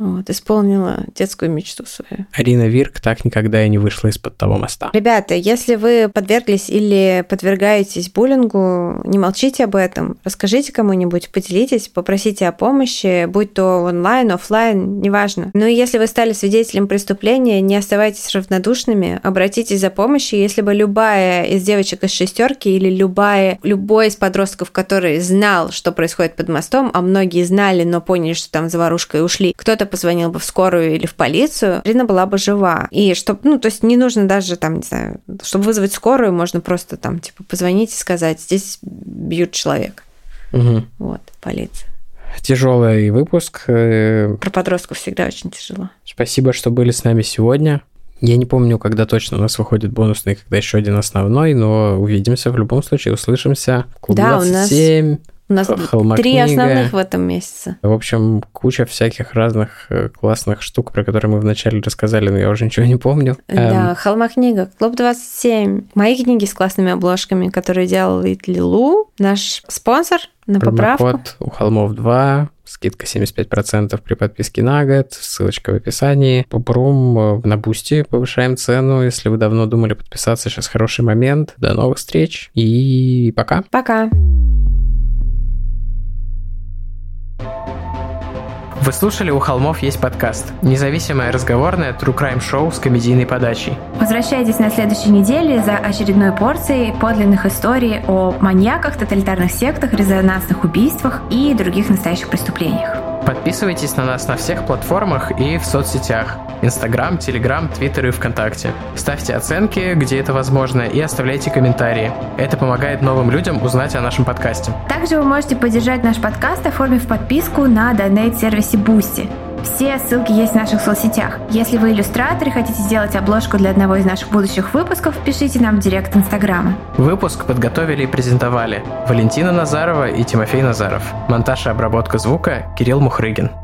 Вот, исполнила детскую мечту свою. Арина Вирк так никогда и не вышла из-под того моста. Ребята, если вы подверглись или подвергаетесь буллингу, не молчите об этом. Расскажите кому-нибудь, поделитесь, попросите о помощи, будь то онлайн, офлайн, неважно. Ну и если вы стали свидетелем преступления, не оставайтесь равнодушными, обратитесь за помощью. Если бы любая из девочек из шестерки или любая, любой из подростков, который знал, что происходит под мостом, а многие знали, но поняли, что там заварушка и ушли, кто-то позвонил бы в скорую или в полицию, Арина была бы жива. И чтобы, ну, то есть не нужно даже там, не знаю, чтобы вызвать скорую, можно просто там, типа, позвонить и сказать, здесь бьют человека. Угу. Вот, полиция. Тяжелый выпуск. Про подростков всегда очень тяжело. Спасибо, что были с нами сегодня. Я не помню, когда точно у нас выходит бонусный, когда еще один основной, но увидимся в любом случае, услышимся. Клуб да, двадцать семь. У нас три основных в этом месяце. В общем, куча всяких разных классных штук, про которые мы вначале рассказали, но я уже ничего не помню. Да, эм... Холмокнига, Клуб двадцать семь. Мои книги с классными обложками, которые делает Лилу. Наш спонсор на поправку. Промокод у Холмов два, скидка семьдесят пять процентов при подписке на год, ссылочка в описании. Попрум на Бусти, повышаем цену. Если вы давно думали подписаться, сейчас хороший момент. До новых встреч и пока. Пока. Вы слушали «У холмов есть подкаст» – независимое разговорное true crime шоу с комедийной подачей. Возвращайтесь на следующей неделе за очередной порцией подлинных историй о маньяках, тоталитарных сектах, резонансных убийствах и других настоящих преступлениях. Подписывайтесь на нас на всех платформах и в соцсетях – Инстаграм, Телеграм, Твиттер и ВКонтакте. Ставьте оценки, где это возможно, и оставляйте комментарии. Это помогает новым людям узнать о нашем подкасте. Также вы можете поддержать наш подкаст, оформив подписку на донейт-сервисе Boosty. Все ссылки есть в наших соцсетях. Если вы иллюстратор и хотите сделать обложку для одного из наших будущих выпусков, пишите нам в директ Инстаграма. Выпуск подготовили и презентовали Валентина Назарова и Тимофей Назаров. Монтаж и обработка звука Кирилл Мухрыгин.